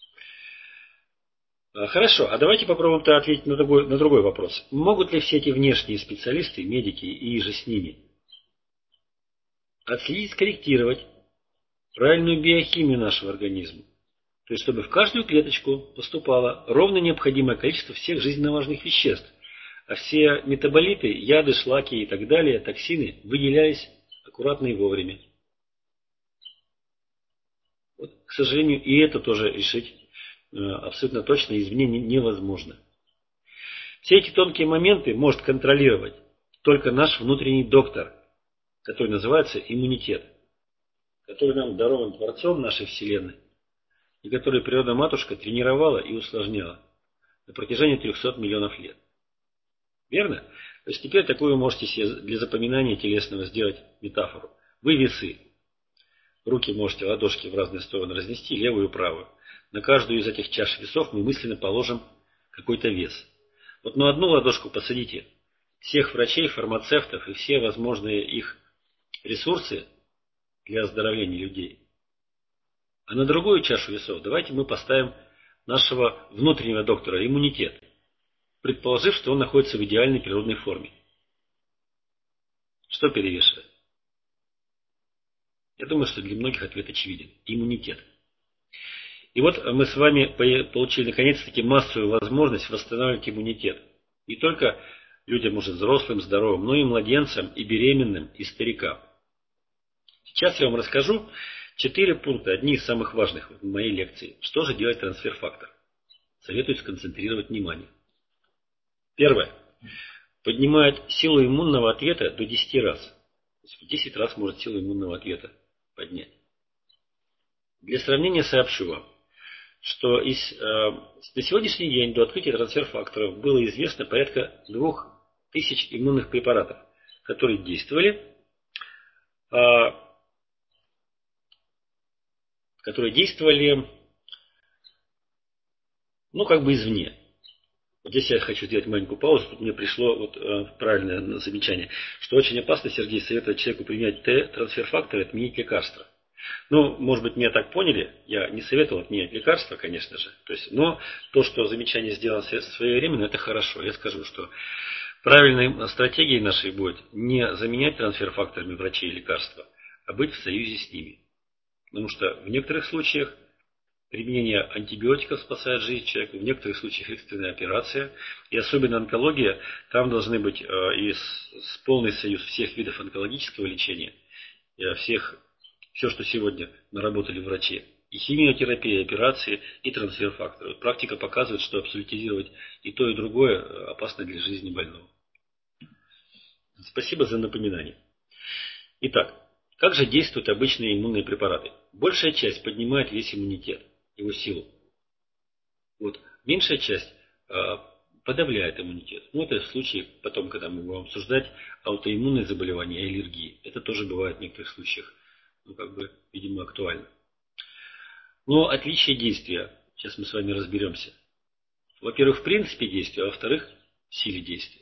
Хорошо, а давайте попробуем-то ответить на другой, на другой вопрос. Могут ли все эти внешние специалисты, медики и же с ними отследить, скорректировать правильную биохимию нашего организма? То есть, чтобы в каждую клеточку поступало ровно необходимое количество всех жизненно важных веществ, а все метаболиты, яды, шлаки и так далее, токсины выделялись аккуратно и вовремя. Вот, к сожалению, и это тоже решить абсолютно точно извне невозможно. Все эти тонкие моменты может контролировать только наш внутренний доктор, который называется иммунитет, который нам дарован Творцом нашей Вселенной, и который природа-матушка тренировала и усложняла на протяжении трехсот миллионов лет. Верно? То есть теперь такую можете себе для запоминания телесного сделать метафору. Вы весы. Руки можете, ладошки в разные стороны разнести, левую и правую. На каждую из этих чаш весов мы мысленно положим какой-то вес. Вот на одну ладошку посадите всех врачей, фармацевтов и все возможные их ресурсы для оздоровления людей. А на другую чашу весов давайте мы поставим нашего внутреннего доктора, иммунитет, предположив, что он находится в идеальной природной форме. Что перевешивает? Я думаю, что для многих ответ очевиден. Иммунитет. И вот мы с вами получили наконец-таки массовую возможность восстанавливать иммунитет. Не только людям уже взрослым, здоровым, но и младенцам, и беременным, и старикам. Сейчас я вам расскажу четыре пункта, одни из самых важных в моей лекции. Что же делает трансфер-фактор? Советую сконцентрировать внимание. Первое. Поднимает силу иммунного ответа до десяти раз. есть в десять раз может силу иммунного ответа поднять. Для сравнения сообщу вам, что из, э, на сегодняшний день до открытия трансфер-факторов было известно порядка двух тысяч иммунных препаратов, которые действовали, э, которые действовали, ну, как бы извне. Вот здесь я хочу сделать маленькую паузу, тут мне пришло вот, э, правильное замечание, что очень опасно, Сергей, советует человеку применять трансфер-факторы, отменить лекарства. Ну, может быть, меня так поняли, я не советовал отменять лекарства, конечно же, то есть, но то, что замечание сделано своевременно, это хорошо. Я скажу, что правильной стратегией нашей будет не заменять трансфер-факторами врачей и лекарства, а быть в союзе с ними. Потому что в некоторых случаях применение антибиотиков спасает жизнь человека, в некоторых случаях экстренная операция. И особенно онкология, там должны быть э, и с, с полный союз всех видов онкологического лечения, и всех, все, что сегодня наработали врачи. И химиотерапия, и операции, и трансфер-факторы. Практика показывает, что абсолютизировать и то, и другое опасно для жизни больного. Спасибо за напоминание. Итак, как же действуют обычные иммунные препараты? Большая часть поднимает весь иммунитет, его силу. Вот. Меньшая часть э, подавляет иммунитет. Ну, это в случае, потом, когда мы будем обсуждать аутоиммунные заболевания и аллергии. Это тоже бывает в некоторых случаях, ну, как бы, видимо, актуально. Но отличие действия. Сейчас мы с вами разберемся. Во-первых, в принципе действия, а во-вторых, в силе действия.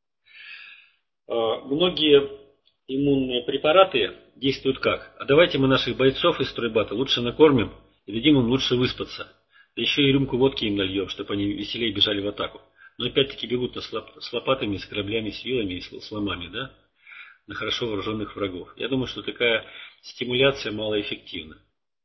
Э, многие иммунные препараты действуют как? А давайте мы наших бойцов из стройбата лучше накормим и дадим им лучше выспаться. Да еще и рюмку водки им нальем, чтобы они веселее бежали в атаку. Но опять-таки бегут с, лоп, с лопатами, с кораблями, с вилами и с, с ломами, да? На хорошо вооруженных врагов. Я думаю, что такая стимуляция малоэффективна.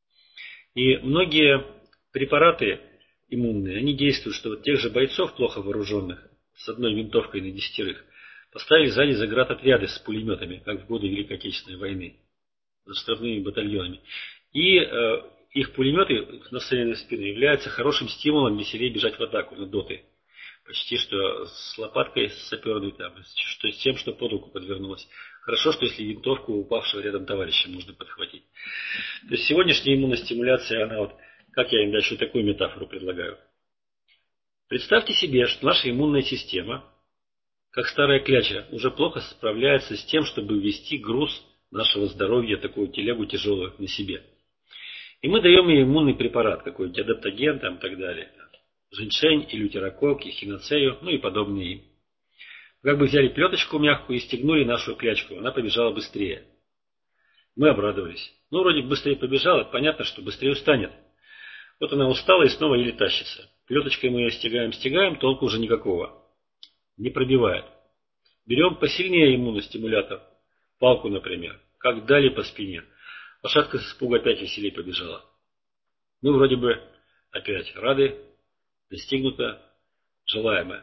И многие препараты иммунные, они действуют, что вот тех же бойцов плохо вооруженных, с одной винтовкой на десятерых, поставили сзади заградотряды с пулеметами, как в годы Великой Отечественной войны, с штабными батальонами. И э, их пулеметы, нацеленные в спину, являются хорошим стимулом веселее бежать в атаку на доты. Почти что с лопаткой с саперной, там, что, с тем, что под руку подвернулось. Хорошо, что если винтовку упавшего рядом товарища можно подхватить. То есть сегодняшняя иммунная стимуляция, она вот, как я им дальше такую метафору предлагаю. Представьте себе, что наша иммунная система, как старая кляча, уже плохо справляется с тем, чтобы ввести груз нашего здоровья, такую телегу тяжелую, на себе. И мы даем ей иммунный препарат, какой-нибудь адаптоген там, и так далее. Женьшень, элютерокок, эхиноцею, ну и подобные им. Как бы взяли плеточку мягкую и стегнули нашу клячку, она побежала быстрее. Мы обрадовались. Ну, вроде быстрее побежала, понятно, что быстрее устанет. Вот она устала и снова еле тащится. Плеточкой мы ее стягаем, стягаем, толку уже никакого. Не пробивает. Берем посильнее иммуностимулятор, палку, например, как дали по спине. Лошадка с испуга опять веселее побежала. Мы вроде бы опять рады, достигнуто желаемое.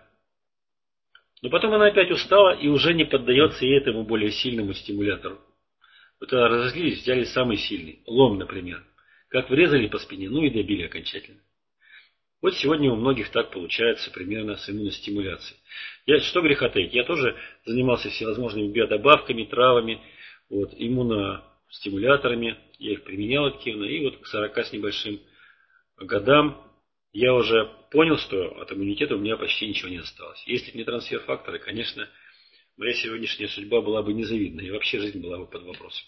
Но потом она опять устала и уже не поддается и этому более сильному стимулятору. Вот тогда разозлились, взяли самый сильный, лом, например. Как врезали по спине, ну и добили окончательно. Вот сегодня у многих так получается примерно с иммуностимуляцией. Я, что греха таить, я тоже занимался всевозможными биодобавками, травами, вот, иммуностимуляторами. Я их применял активно. И вот к сорока с небольшим годам я уже понял, что от иммунитета у меня почти ничего не осталось. Если бы не трансфер-факторы, конечно, моя сегодняшняя судьба была бы незавидна. И вообще жизнь была бы под вопросом.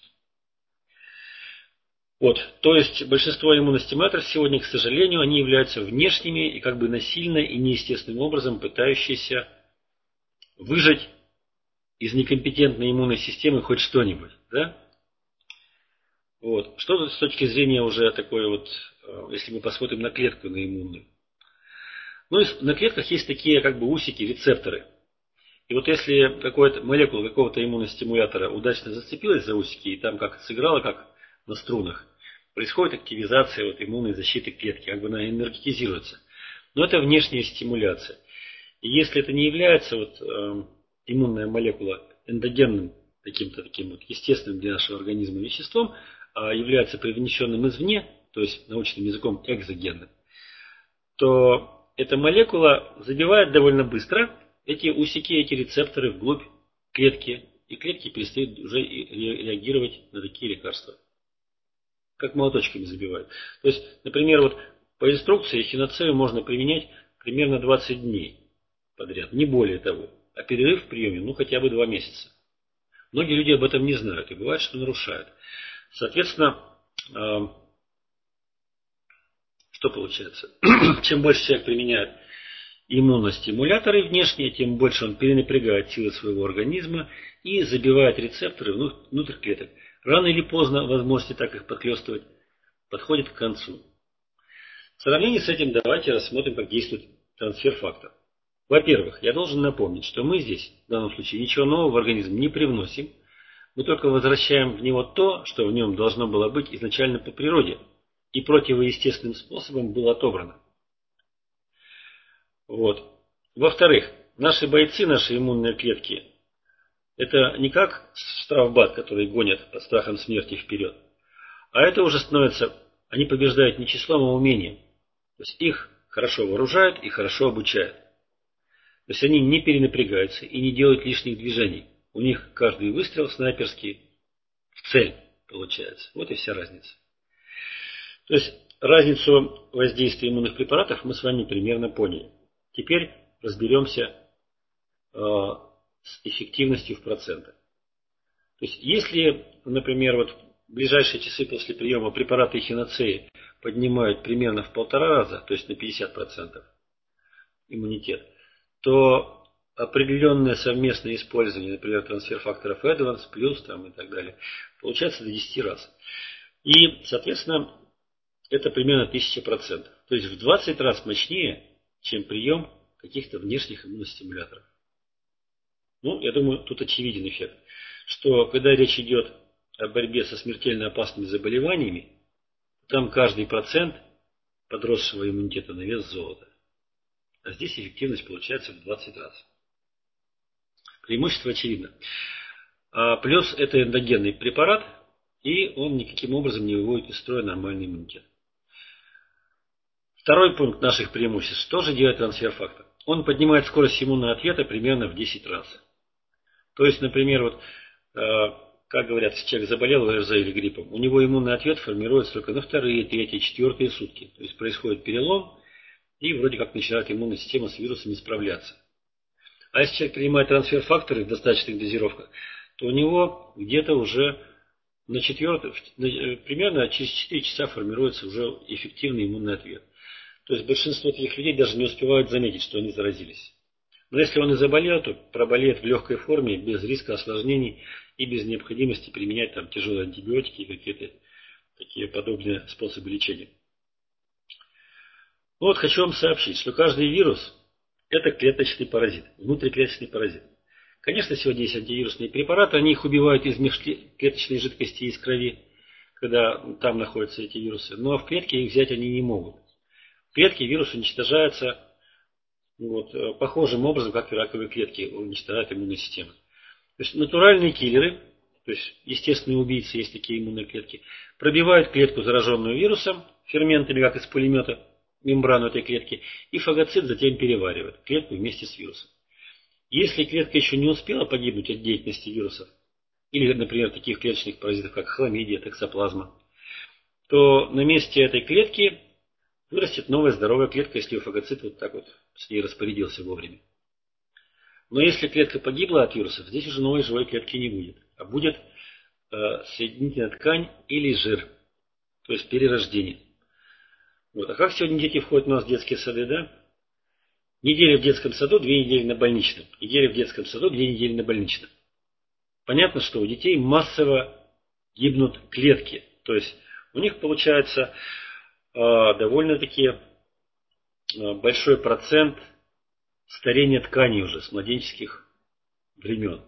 Вот, то есть большинство иммуностимуляторов сегодня, к сожалению, они являются внешними и как бы насильно и неестественным образом пытающиеся выжать из некомпетентной иммунной системы хоть что-нибудь. Да? Вот. Что тут с точки зрения уже такой вот, если мы посмотрим на клетку, на иммунную. Ну, на клетках есть такие как бы усики, рецепторы. И вот если какая-то молекула какого-то иммуностимулятора удачно зацепилась за усики и там как сыграла, как на струнах, происходит активизация вот иммунной защиты клетки, как бы она энергетизируется. Но это внешняя стимуляция. И если это не является вот, э, иммунная молекула эндогенным, каким-то таким вот естественным для нашего организма веществом, а является привнесенным извне, то есть научным языком экзогенным, то эта молекула забивает довольно быстро эти усики, эти рецепторы вглубь клетки и клетки перестают уже реагировать на такие лекарства. Как молоточками забивают. То есть, например, вот по инструкции эхиноцею можно применять примерно двадцать дней подряд, не более того. А перерыв в приеме, ну, хотя бы два месяца. Многие люди об этом не знают, и бывает, что нарушают. Соответственно, э, что получается? Чем больше человек применяет иммуностимуляторы внешние, тем больше он перенапрягает силы своего организма и забивает рецепторы внутрь клеток. Рано или поздно возможности так их подхлестывать подходит к концу. В сравнении с этим давайте рассмотрим, как действует трансфер-фактор. Во-первых, я должен напомнить, что мы здесь, в данном случае, ничего нового в организм не привносим. Мы только возвращаем в него то, что в нем должно было быть изначально по природе и противоестественным способом было отобрано. Вот. Во-вторых, наши бойцы, наши иммунные клетки, это не как штрафбат, который гонят под страхом смерти вперед, а это уже становится, они побеждают не числом, а умением. То есть их хорошо вооружают и хорошо обучают. То есть они не перенапрягаются и не делают лишних движений. У них каждый выстрел снайперский в цель получается. Вот и вся разница. То есть разницу воздействия иммунных препаратов мы с вами примерно поняли. Теперь разберемся э, с эффективностью в процентах. То есть если, например, вот в ближайшие часы после приема препараты эхиноцеи поднимают примерно в полтора раза, то есть на пятьдесят процентов иммунитет, то определенное совместное использование, например, трансфер-факторов Advance, плюс там и так далее, получается до десяти раз. И, соответственно, это примерно тысяча процентов. То есть в двадцать раз мощнее, чем прием каких-то внешних иммуностимуляторов. Ну, я думаю, тут очевиден эффект, что когда речь идет о борьбе со смертельно опасными заболеваниями, там каждый процент подросшего иммунитета на вес золота. А здесь эффективность получается в двадцать раз. Преимущество очевидно. А плюс это эндогенный препарат, и он никаким образом не выводит из строя нормальный иммунитет. Второй пункт наших преимуществ. Что же делает трансфер-фактор? Он поднимает скорость иммунного ответа примерно в десять раз. То есть, например, вот, э, как говорят, если человек заболел ОРЗ или гриппом, у него иммунный ответ формируется только на вторые, третьи, четвертые сутки. То есть происходит перелом, и вроде как начинает иммунная система с вирусами справляться. А если человек принимает трансфер-факторы в достаточных дозировках, то у него где-то уже на четвертый, примерно через четыре часа формируется уже эффективный иммунный ответ. То есть большинство таких людей даже не успевают заметить, что они заразились. Но если он и заболел, то проболеет в легкой форме, без риска осложнений и без необходимости применять там тяжелые антибиотики и какие-то такие подобные способы лечения. Ну вот хочу вам сообщить, что каждый вирус – это клеточный паразит, внутриклеточный паразит. Конечно, сегодня есть антивирусные препараты, они их убивают из межклеточной жидкости и из крови, когда там находятся эти вирусы, но в клетке их взять они не могут. В клетке вирус уничтожается вот, похожим образом, как и раковые клетки уничтожают иммунную систему. То есть натуральные киллеры, то есть естественные убийцы, есть такие иммунные клетки, пробивают клетку, зараженную вирусом, ферментами, как из пулемета, мембрану этой клетки, и фагоцит затем переваривает клетку вместе с вирусом. Если клетка еще не успела погибнуть от деятельности вирусов, или, например, таких клеточных паразитов, как хламидия, токсоплазма, то на месте этой клетки вырастет новая здоровая клетка, если фагоцит вот так вот с ней распорядился вовремя. Но если клетка погибла от вирусов, здесь уже новой живой клетки не будет, а будет э, соединительная ткань или жир, то есть перерождение. Вот. А как сегодня дети входят у нас в детские сады, да? Неделя в детском саду, две недели на больничном. Неделя в детском саду, две недели на больничном. Понятно, что у детей массово гибнут клетки. То есть у них получается э, довольно-таки э, большой процент старения тканей уже с младенческих времен.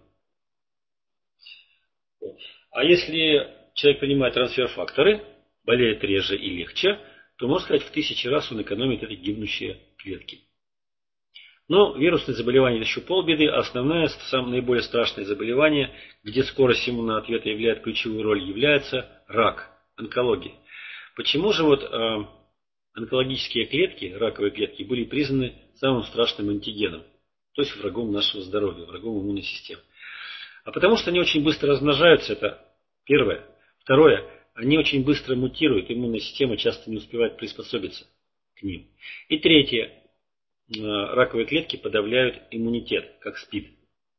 А если человек принимает трансфер-факторы, болеет реже и легче, то, можно сказать, в тысячи раз он экономит эти гибнущие клетки. Но вирусные заболевания – это еще полбеды, а основное, самое наиболее страшное заболевание, где скорость иммунного ответа играет ключевую роль, является рак, онкология. Почему же вот э, онкологические клетки, раковые клетки, были признаны самым страшным антигеном, то есть врагом нашего здоровья, врагом иммунной системы? А потому что они очень быстро размножаются, это первое. Второе, они очень быстро мутируют, иммунная система часто не успевает приспособиться к ним. И третье, раковые клетки подавляют иммунитет, как СПИД.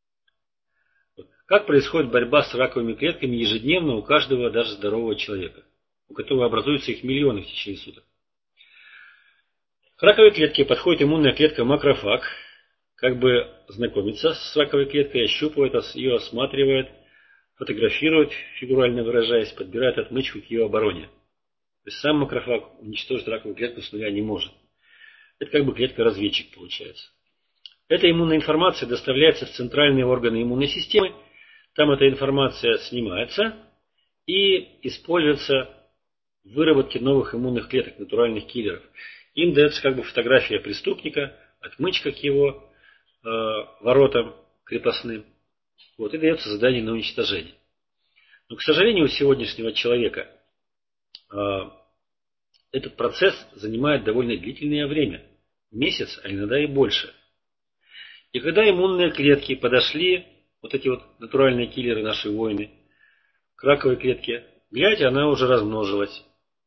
Как происходит борьба с раковыми клетками ежедневно у каждого, даже здорового человека, у которого образуются их миллионы в течение суток? К раковой клетке подходит иммунная клетка макрофаг, как бы знакомится с раковой клеткой, ощупывает ее, осматривает, фотографирует, фигурально выражаясь, подбирает отмычку к ее обороне. То есть сам макрофаг уничтожить раковую клетку с нуля не может. Это как бы клетка-разведчик получается. Эта иммунная информация доставляется в центральные органы иммунной системы. Там эта информация снимается и используется в выработке новых иммунных клеток, натуральных киллеров. Им дается как бы фотография преступника, отмычка к его э, воротам крепостным. Вот, и дается задание на уничтожение. Но, к сожалению, у сегодняшнего человека э, этот процесс занимает довольно длительное время. Месяц, а иногда и больше. И когда иммунные клетки подошли, вот эти вот натуральные киллеры, наши воины, к раковой клетке, глядя, она уже размножилась.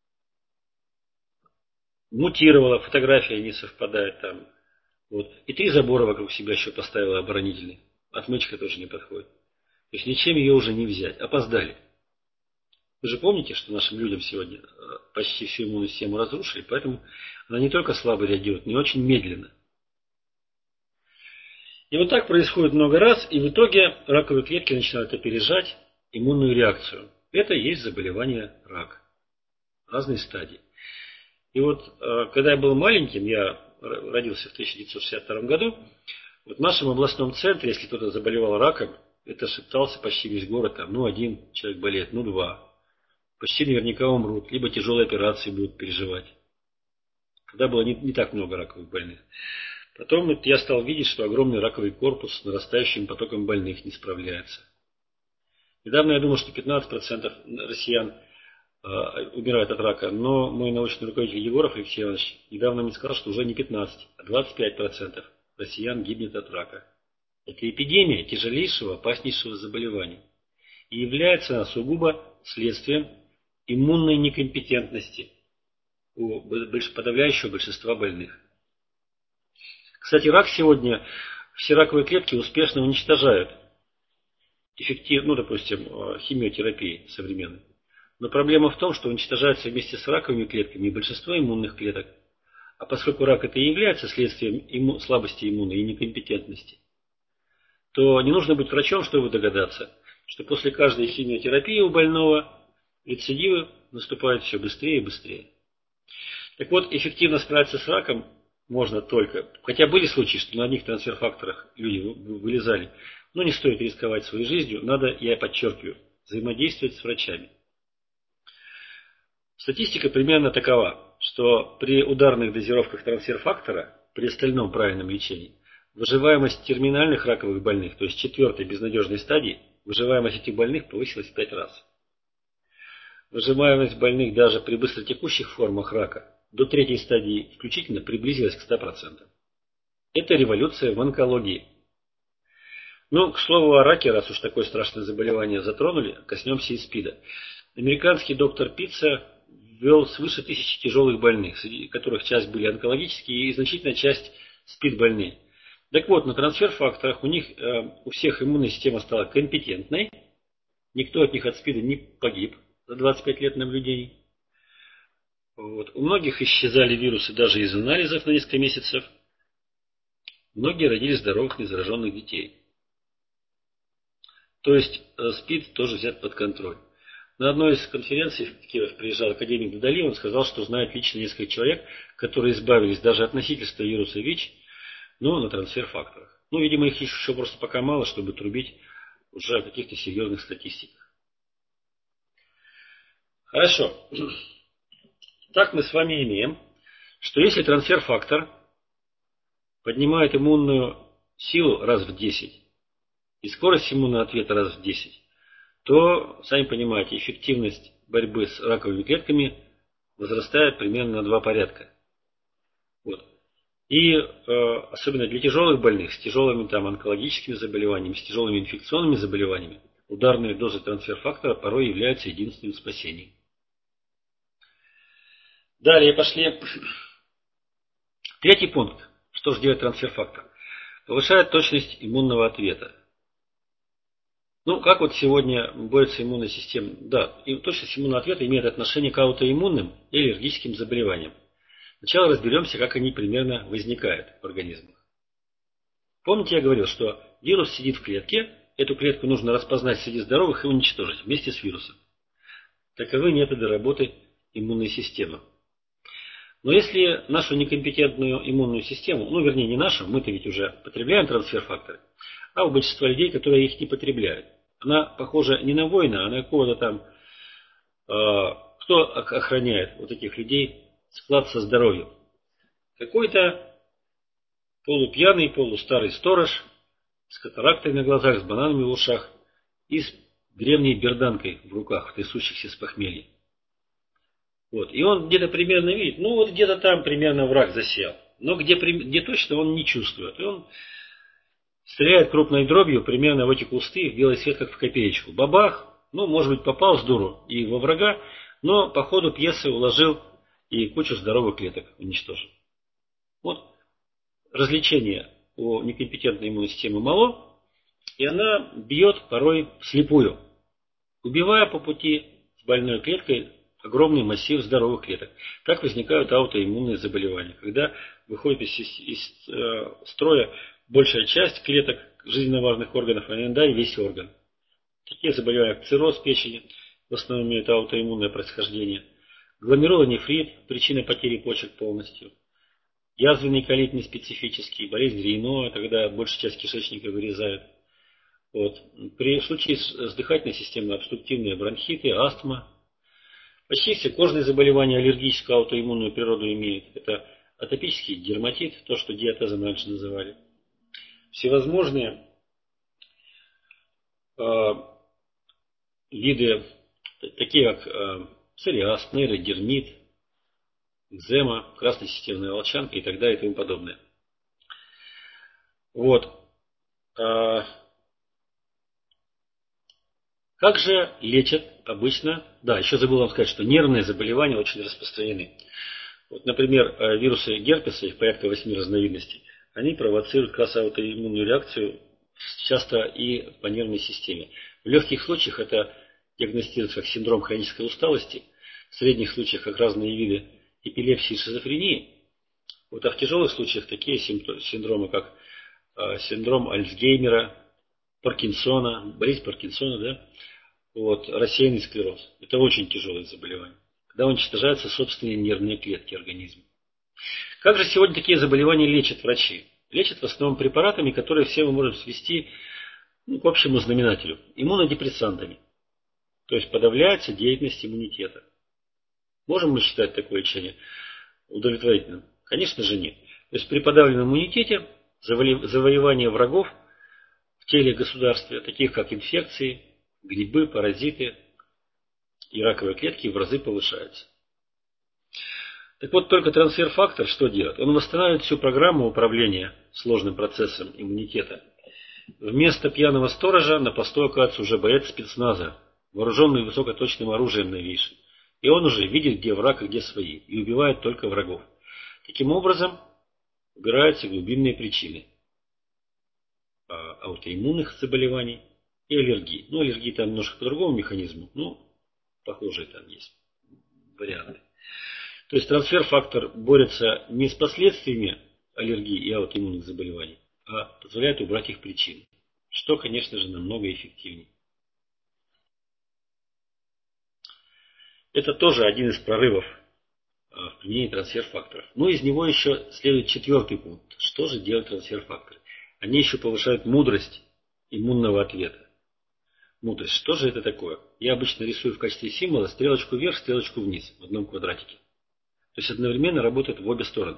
Мутировала, фотография не совпадает там. Вот. И три забора вокруг себя еще поставила оборонительный. Отмычка тоже не подходит. То есть ничем ее уже не взять. Опоздали. Вы же помните, что нашим людям сегодня почти всю иммунную систему разрушили, поэтому она не только слабо реагирует, но и очень медленно. И вот так происходит много раз, и в итоге раковые клетки начинают опережать иммунную реакцию. Это и есть заболевание рака. Разные стадии. И вот, когда я был маленьким, я родился в тысяча девятьсот шестьдесят втором году, вот в нашем областном центре, если кто-то заболевал раком, это шептался почти весь город, там, ну, один человек болеет, ну, два. Почти наверняка умрут, либо тяжелые операции будут переживать. Тогда было не, не так много раковых больных. Потом вот я стал видеть, что огромный раковый корпус с нарастающим потоком больных не справляется. Недавно я думал, что пятнадцать процентов россиян э, умирают от рака, но мой научный руководитель Егоров Алексей Иванович недавно мне сказал, что уже не пятнадцать, а двадцать пять процентов россиян гибнет от рака. Это эпидемия тяжелейшего, опаснейшего заболевания и является она сугубо следствием иммунной некомпетентности у подавляющего большинства больных. Кстати, рак сегодня все раковые клетки успешно уничтожают. Эффективно, ну, допустим, химиотерапией современной. Но проблема в том, что уничтожается вместе с раковыми клетками большинство иммунных клеток. А поскольку рак это и является следствием имму, слабости иммунной и некомпетентности, то не нужно быть врачом, чтобы догадаться, что после каждой химиотерапии у больного рецидивы наступают все быстрее и быстрее. Так вот, эффективно справиться с раком можно только, хотя были случаи, что на одних трансфер-факторах люди вылезали, но не стоит рисковать своей жизнью, надо, я подчеркиваю, взаимодействовать с врачами. Статистика примерно такова, что при ударных дозировках трансфер-фактора, при остальном правильном лечении, выживаемость терминальных раковых больных, то есть четвертой безнадежной стадии, выживаемость этих больных повысилась в пять раз. Выживаемость больных даже при быстротекущих формах рака до третьей стадии включительно приблизилась к ста процентам. Это революция в онкологии. Ну, к слову о раке, раз уж такое страшное заболевание затронули, коснемся и СПИДа. Американский доктор Пицца ввел свыше тысячи тяжелых больных, среди которых часть были онкологические и значительная часть СПИД-больные. Так вот, на трансфер-факторах у них, э, у всех иммунная система стала компетентной, никто от них от СПИДа не погиб за двадцать пять лет наблюдений. Вот. У многих исчезали вирусы даже из анализов на несколько месяцев. Многие родили здоровых, незараженных детей. То есть СПИД тоже взят под контроль. На одной из конференций в Киев приезжал академик Дудали, он сказал, что знает лично несколько человек, которые избавились даже от носительства вируса ВИЧ, но на трансфер-факторах. Ну, видимо, их еще просто пока мало, чтобы трубить уже о каких-то серьезных статистиках. Хорошо. Так мы с вами имеем, что если трансфер-фактор поднимает иммунную силу раз в десять и скорость иммунного ответа раз в десять, то, сами понимаете, эффективность борьбы с раковыми клетками возрастает примерно на два порядка. Вот. И э, особенно для тяжелых больных, с тяжелыми там, онкологическими заболеваниями, с тяжелыми инфекционными заболеваниями, ударные дозы трансфер-фактора порой являются единственным спасением. Далее пошли. Третий пункт. Что же делает трансфер-фактор? Повышает точность иммунного ответа. Ну, как вот сегодня борется иммунная система? Да, и точность иммунного ответа имеет отношение к аутоиммунным и аллергическим заболеваниям. Сначала разберемся, как они примерно возникают в организмах. Помните, я говорил, что вирус сидит в клетке, эту клетку нужно распознать среди здоровых и уничтожить вместе с вирусом. Таковы методы работы иммунной системы. Но если нашу некомпетентную иммунную систему, ну вернее не нашу, мы-то ведь уже потребляем трансфер-факторы, а у большинства людей, которые их не потребляют, она похожа не на воина, а на какого-то там, э, кто охраняет вот этих людей, склад со здоровьем. Какой-то полупьяный, полустарый сторож с катарактой на глазах, с бананами в ушах и с древней берданкой в руках, трясущихся с похмелья. Вот. И он где-то примерно видит, ну вот где-то там примерно враг засел. Но где, где точно он не чувствует. И он стреляет крупной дробью примерно в эти кусты, в белый свет, как в копеечку. Бабах, ну может быть попал с дуру и во врага, но по ходу пьесы уложил и кучу здоровых клеток уничтожил. Вот развлечение у некомпетентной иммунной системы мало, и она бьет порой вслепую, убивая по пути с больной клеткой огромный массив здоровых клеток. Так возникают аутоиммунные заболевания, когда выходит из, из э, строя большая часть клеток жизненно важных органов, а иногда и весь орган. Такие заболевания, как цирроз печени, в основном имеют аутоиммунное происхождение. Гломерулонефрит, причина потери почек полностью. Язвенный колит неспецифический, болезнь Рейно, когда большая часть кишечника вырезают. Вот. При случае с дыхательной системой обструктивные бронхиты, астма. Почти все кожные заболевания аллергическую аутоиммунную природу имеют. Это атопический дерматит, то, что диатезом раньше называли. Всевозможные э, виды, такие как э, псориаз, нейродермит, экзема, красносистемная волчанка и так далее и тому подобное. Вот. А как же лечат обычно? Да, еще забыл вам сказать, что нервные заболевания очень распространены. Вот, например, вирусы герпеса, их порядка восьми разновидностей, они провоцируют как раз аутоиммунную реакцию часто и по нервной системе. В легких случаях это диагностируется как синдром хронической усталости, в средних случаях как разные виды эпилепсии и шизофрении. Вот, а в тяжелых случаях такие синдромы, как э, синдром Альцгеймера, Паркинсона, болезнь Паркинсона, да, вот, рассеянный склероз. Это очень тяжелые заболевания, когда уничтожаются собственные нервные клетки организма. Как же сегодня такие заболевания лечат врачи? Лечат в основном препаратами, которые все мы можем свести, ну, к общему знаменателю. Иммунодепрессантами. То есть подавляется деятельность иммунитета. Можем мы считать такое лечение удовлетворительным? Конечно же нет. То есть при подавленном иммунитете завоевание врагов в теле государства, таких как инфекции, грибы, паразиты и раковые клетки, в разы повышаются. Так вот, только трансфер-фактор что делает? Он восстанавливает всю программу управления сложным процессом иммунитета. Вместо пьяного сторожа на посту оказывается уже боец спецназа, вооруженный высокоточным оружием новейшим. И он уже видит, где враг и где свои, и убивает только врагов. Таким образом, убираются глубинные причины аутоиммунных заболеваний и аллергии. Ну, аллергии там немножко по другому механизму, но похожие там есть варианты. То есть трансфер-фактор борется не с последствиями аллергии и аутоиммунных заболеваний, а позволяет убрать их причины, что, конечно же, намного эффективнее. Это тоже один из прорывов в применении трансфер-факторов. Но из него еще следует четвертый пункт. Что же делают трансфер-факторы? Они еще повышают мудрость иммунного ответа. Мудрость. Что же это такое? Я обычно рисую в качестве символа стрелочку вверх, стрелочку вниз в одном квадратике. То есть одновременно работает в обе стороны.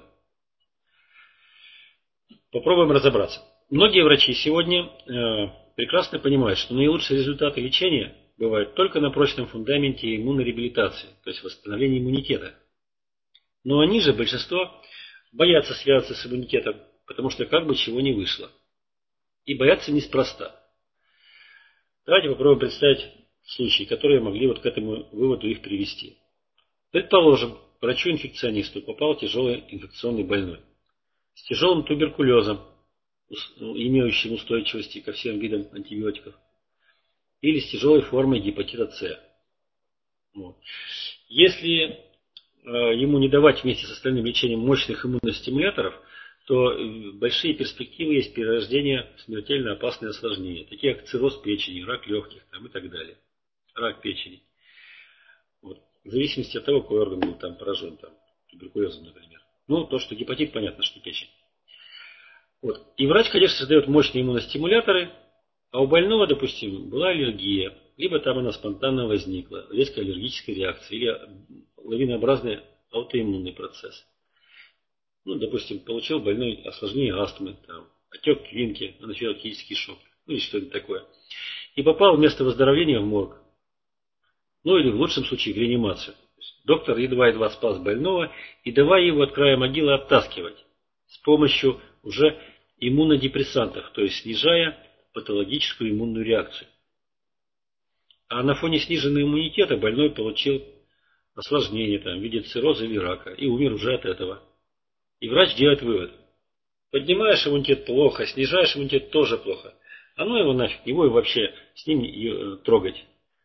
Попробуем разобраться. Многие врачи сегодня э, прекрасно понимают, что наилучшие результаты лечения бывают только на прочном фундаменте иммунной реабилитации, то есть восстановления иммунитета. Но они же, большинство, боятся связаться с иммунитетом, потому что как бы чего не вышло. И боятся неспроста. Давайте попробуем представить случаи, которые могли вот к этому выводу их привести. Предположим, врачу-инфекционисту попал тяжелый инфекционный больной с тяжелым туберкулезом, имеющим устойчивости ко всем видам антибиотиков, или с тяжелой формой гепатита С. Вот. Если э, ему не давать вместе с остальным лечением мощных иммуностимуляторов, то большие перспективы есть перерождения в смертельно опасные осложнения, такие как цирроз печени, рак легких там, и так далее. Рак печени. Вот. В зависимости от того, какой орган был там поражен, там, туберкулезом, например. Ну, то, что гепатит, понятно, что печень. Вот. И врач, конечно, создает мощные иммуностимуляторы, а у больного, допустим, была аллергия, либо там она спонтанно возникла, резкая аллергическая реакция, или лавинообразный аутоиммунный процесс. Ну, допустим, получил больной осложнение астмы, там, отек квинки, анафилактический шок, ну или что-нибудь такое. И попал вместо выздоровления в морг. Ну или в лучшем случае в реанимацию. Доктор едва-едва спас больного и давай его от края могилы оттаскивать с помощью уже иммунодепрессантов, то есть снижая патологическую иммунную реакцию. А на фоне сниженного иммунитета больной получил осложнение там, в виде цирроза или рака и умер уже от этого. И врач делает вывод. Поднимаешь иммунитет плохо, снижаешь иммунитет тоже плохо. А ну его нафиг, его и вообще с ним и, трогать.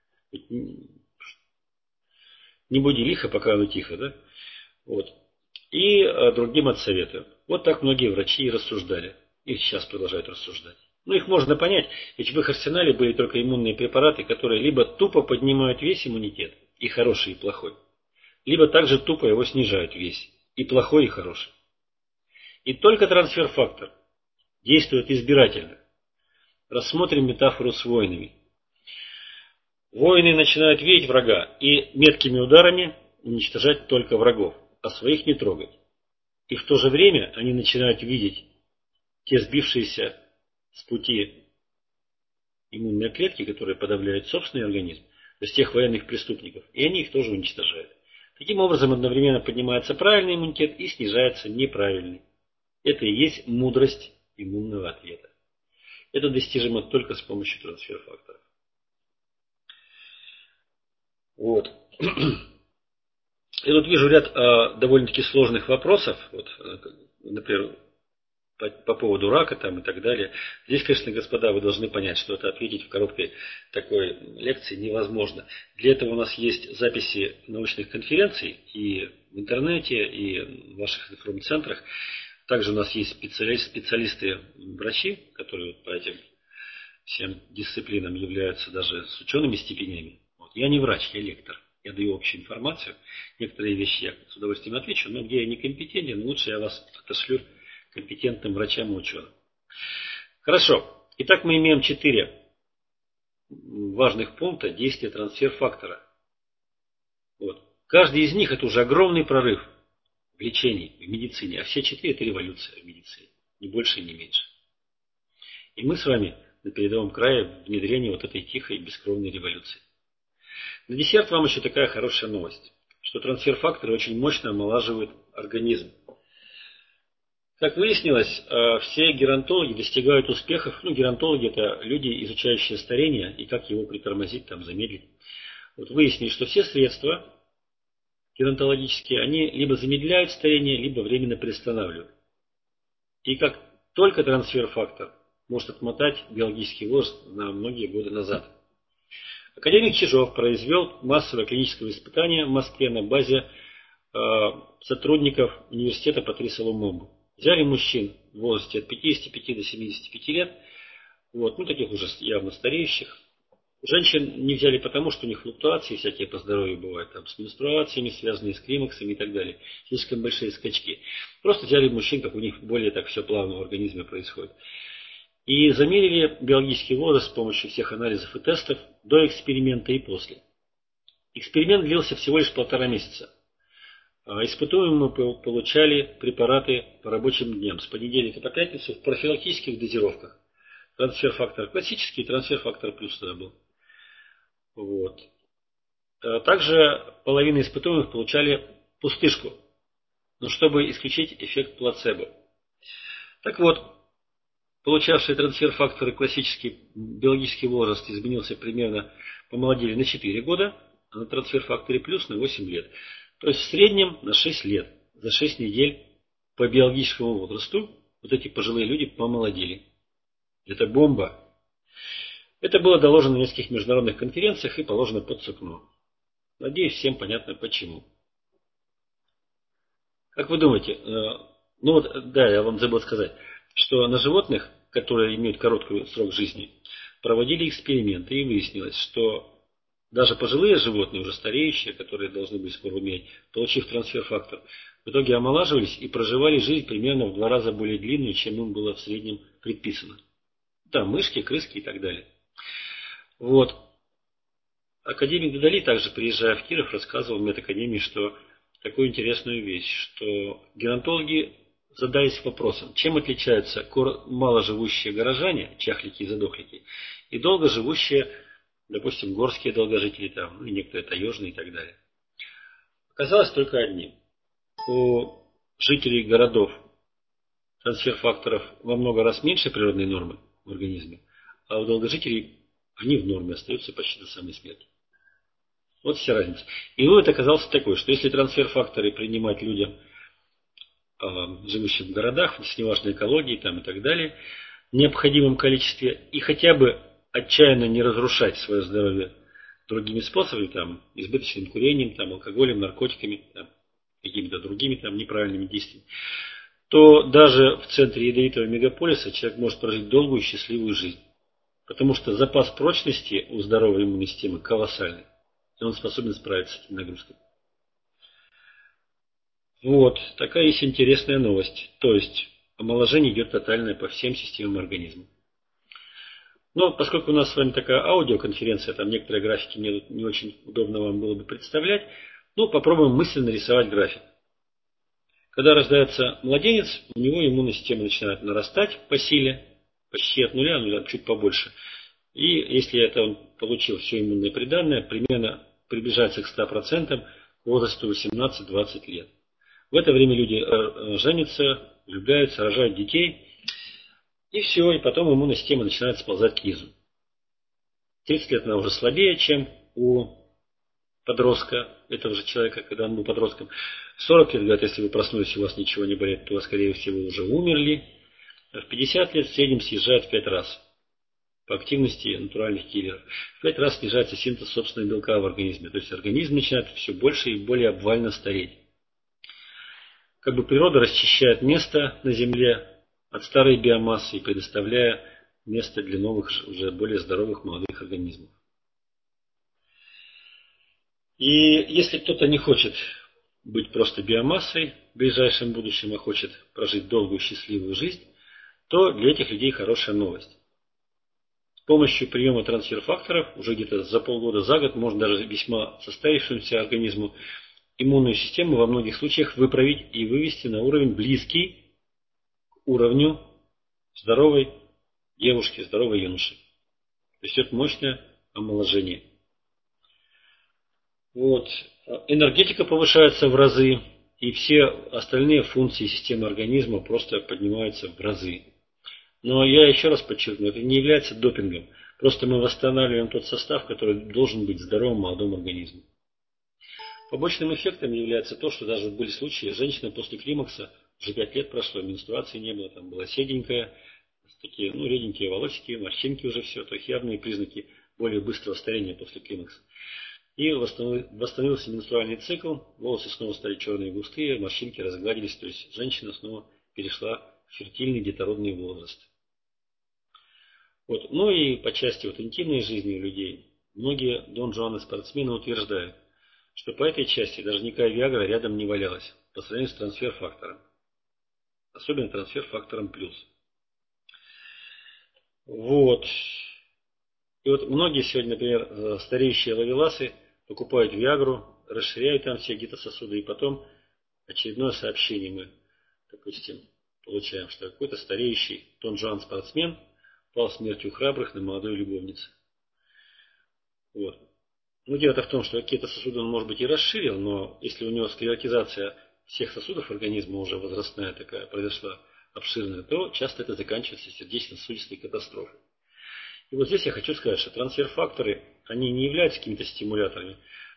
Не буди лихо, пока оно тихо, да? Вот. И а, другим отсоветую. Вот так многие врачи и рассуждали. И сейчас продолжают рассуждать. Ну, их можно понять, ведь в их арсенале были только иммунные препараты, которые либо тупо поднимают весь иммунитет, и хороший, и плохой, либо также тупо его снижают весь, и плохой, и хороший. И только трансфер-фактор действует избирательно. Рассмотрим метафору с воинами. Воины начинают видеть врага и меткими ударами уничтожать только врагов, а своих не трогать. И в то же время они начинают видеть те сбившиеся с пути иммунные клетки, которые подавляют собственный организм, то есть тех военных преступников, и они их тоже уничтожают. Таким образом, одновременно поднимается правильный иммунитет и снижается неправильный. Это и есть мудрость иммунного ответа. Это достижимо только с помощью трансфер-факторов. Вот. Я тут вижу ряд а, довольно-таки сложных вопросов, вот, например, по, по поводу рака там, и так далее. Здесь, конечно, господа, вы должны понять, что это ответить в короткой такой лекции невозможно. Для этого у нас есть записи научных конференций и в интернете, и в ваших информцентрах. Также у нас есть специалисты, врачи, которые по этим всем дисциплинам являются даже с учеными степенями. Вот. Я не врач, я лектор. Я даю общую информацию. Некоторые вещи я с удовольствием отвечу, но где я некомпетентен, лучше я вас отошлю компетентным врачам и ученым. Хорошо. Итак, мы имеем четыре важных пункта действия трансфер-фактора. Вот. Каждый из них это уже огромный прорыв в лечении, в медицине. А все четыре это революция в медицине. Ни больше, ни меньше. И мы с вами на передовом крае внедрения вот этой тихой бескровной революции. На десерт вам еще такая хорошая новость, что трансфер-факторы очень мощно омолаживают организм. Как выяснилось, все геронтологи достигают успехов. Ну, геронтологи это люди, изучающие старение и как его притормозить, там, замедлить. Вот выяснили, что все средства геронтологические, они либо замедляют старение, либо временно приостанавливают. И как только трансфер-фактор может отмотать биологический возраст на многие годы назад. Академик Чижов произвел массовое клиническое испытание в Москве на базе э, сотрудников университета Патриса Лумумбы. Взяли мужчин в возрасте от пятидесяти пяти до семидесяти пяти лет, вот, ну таких уже явно стареющих. Женщин не взяли потому, что у них флуктуации всякие по здоровью бывают, там, с менструациями, связанные с климаксами и так далее. Слишком большие скачки. Просто взяли мужчин, как у них более так все плавно в организме происходит. И замерили биологический возраст с помощью всех анализов и тестов до эксперимента и после. Эксперимент длился всего лишь полтора месяца. Испытуемые мы получали препараты по рабочим дням с понедельника по пятницу в профилактических дозировках. Трансфер-фактор классический, трансфер-фактор плюс тогда был. Вот. Также половина испытуемых получали пустышку. но чтобы исключить эффект плацебо. Так вот, получавшие трансфер-факторы классический биологический возраст изменился примерно, помолодели на четыре года, а на трансфер-факторе плюс на восемь лет. То есть в среднем на шесть лет. За шесть недель по биологическому возрасту вот эти пожилые люди помолодели. Это бомба. Это было доложено на нескольких международных конференциях и положено под сукно. Надеюсь, всем понятно почему. Как вы думаете, э, ну вот, да, я вам забыл сказать, что на животных, которые имеют короткий срок жизни, проводили эксперименты и выяснилось, что даже пожилые животные, уже стареющие, которые должны были скоро умереть, получив трансфер-фактор, в итоге омолаживались и проживали жизнь примерно в два раза более длинную, чем им было в среднем предписано. Да, мышки, крыски и так далее. Вот. Академик Дедали, также приезжая в Киров, рассказывал в медакадемии, что такую интересную вещь, что геронтологи задались вопросом, чем отличаются маложивущие горожане, чахлики и задохлики, и долгоживущие, допустим, горские долгожители, там, ну и некоторые таежные и так далее. Оказалось только одним. У жителей городов трансфер факторов во много раз меньше природной нормы в организме, а у долгожителей они в норме остаются почти до самой смерти. Вот вся разница. И вывод оказался такой, что если трансфер-факторы принимать людям, э, живущим в городах, с неважной экологией там, и так далее, в необходимом количестве, и хотя бы отчаянно не разрушать свое здоровье другими способами, там, избыточным курением, там, алкоголем, наркотиками, там, какими-то другими там, неправильными действиями, то даже в центре ядовитого мегаполиса человек может прожить долгую и счастливую жизнь. Потому что запас прочности у здоровой иммунной системы колоссальный. И он способен справиться с этими нагрузками. Вот, такая есть интересная новость. То есть, омоложение идет тотальное по всем системам организма. Но поскольку у нас с вами такая аудиоконференция, там некоторые графики мне не очень удобно вам было бы представлять, ну, попробуем мысленно рисовать график. Когда рождается младенец, у него иммунная система начинает нарастать по силе, почти от нуля, ну, чуть побольше. И если это он получил все иммунное приданное, примерно приближается к ста процентам к возрасту восемнадцать-двадцать лет. В это время люди женятся, влюбляются, рожают детей. И все, и потом иммунная система начинает сползать к низу. тридцать лет она уже слабее, чем у подростка, этого же человека, когда он был подростком. сорок лет, говорят, если вы проснулись и у вас ничего не болит, то, скорее всего, уже умерли. А в пятьдесят лет в среднем съезжает в пять раз по активности натуральных киллеров. В пять раз снижается синтез собственного белка в организме. То есть организм начинает все больше и более обвально стареть. Как бы природа расчищает место на Земле от старой биомассы и предоставляя место для новых, уже более здоровых молодых организмов. И если кто-то не хочет быть просто биомассой в ближайшем будущем, а хочет прожить долгую счастливую жизнь, то для этих людей хорошая новость. С помощью приема трансфер-факторов уже где-то за полгода, за год можно даже весьма состарившемуся организму иммунную систему во многих случаях выправить и вывести на уровень близкий к уровню здоровой девушки, здоровой юноши. То есть это мощное омоложение. Вот. Энергетика повышается в разы, и все остальные функции системы организма просто поднимаются в разы. Но я еще раз подчеркну, это не является допингом. Просто мы восстанавливаем тот состав, который должен быть в здоровом молодом организме. Побочным эффектом является то, что даже были случаи, женщина после климакса, уже пять лет прошло, менструации не было, там была седенькая, такие, ну, реденькие волосики, морщинки уже все, то есть явные признаки более быстрого старения после климакса. И восстановился менструальный цикл, волосы снова стали черные и густые, морщинки разгладились, то есть женщина снова перешла в фертильный детородный возраст. Вот. Ну и по части вот интимной жизни у людей, многие Дон Жуаны спортсмены утверждают, что по этой части даже никакая Виагра рядом не валялась по сравнению с трансфер-фактором. Особенно трансфер-фактором плюс. Вот. И вот многие сегодня, например, стареющие ловеласы покупают Виагру, расширяют там все где-то сосуды, и потом очередное сообщение мы, допустим, получаем, что какой-то стареющий Дон Жуан спортсмен пал смертью храбрых на молодой любовнице. Вот. Ну, дело-то в том, что какие-то сосуды он, может быть, и расширил, но если у него склеротизация всех сосудов организма, уже возрастная такая произошла обширная, то часто это заканчивается сердечно-сосудистой катастрофой. И вот здесь я хочу сказать, что трансфер-факторы, они не являются какими-то стимуляторами.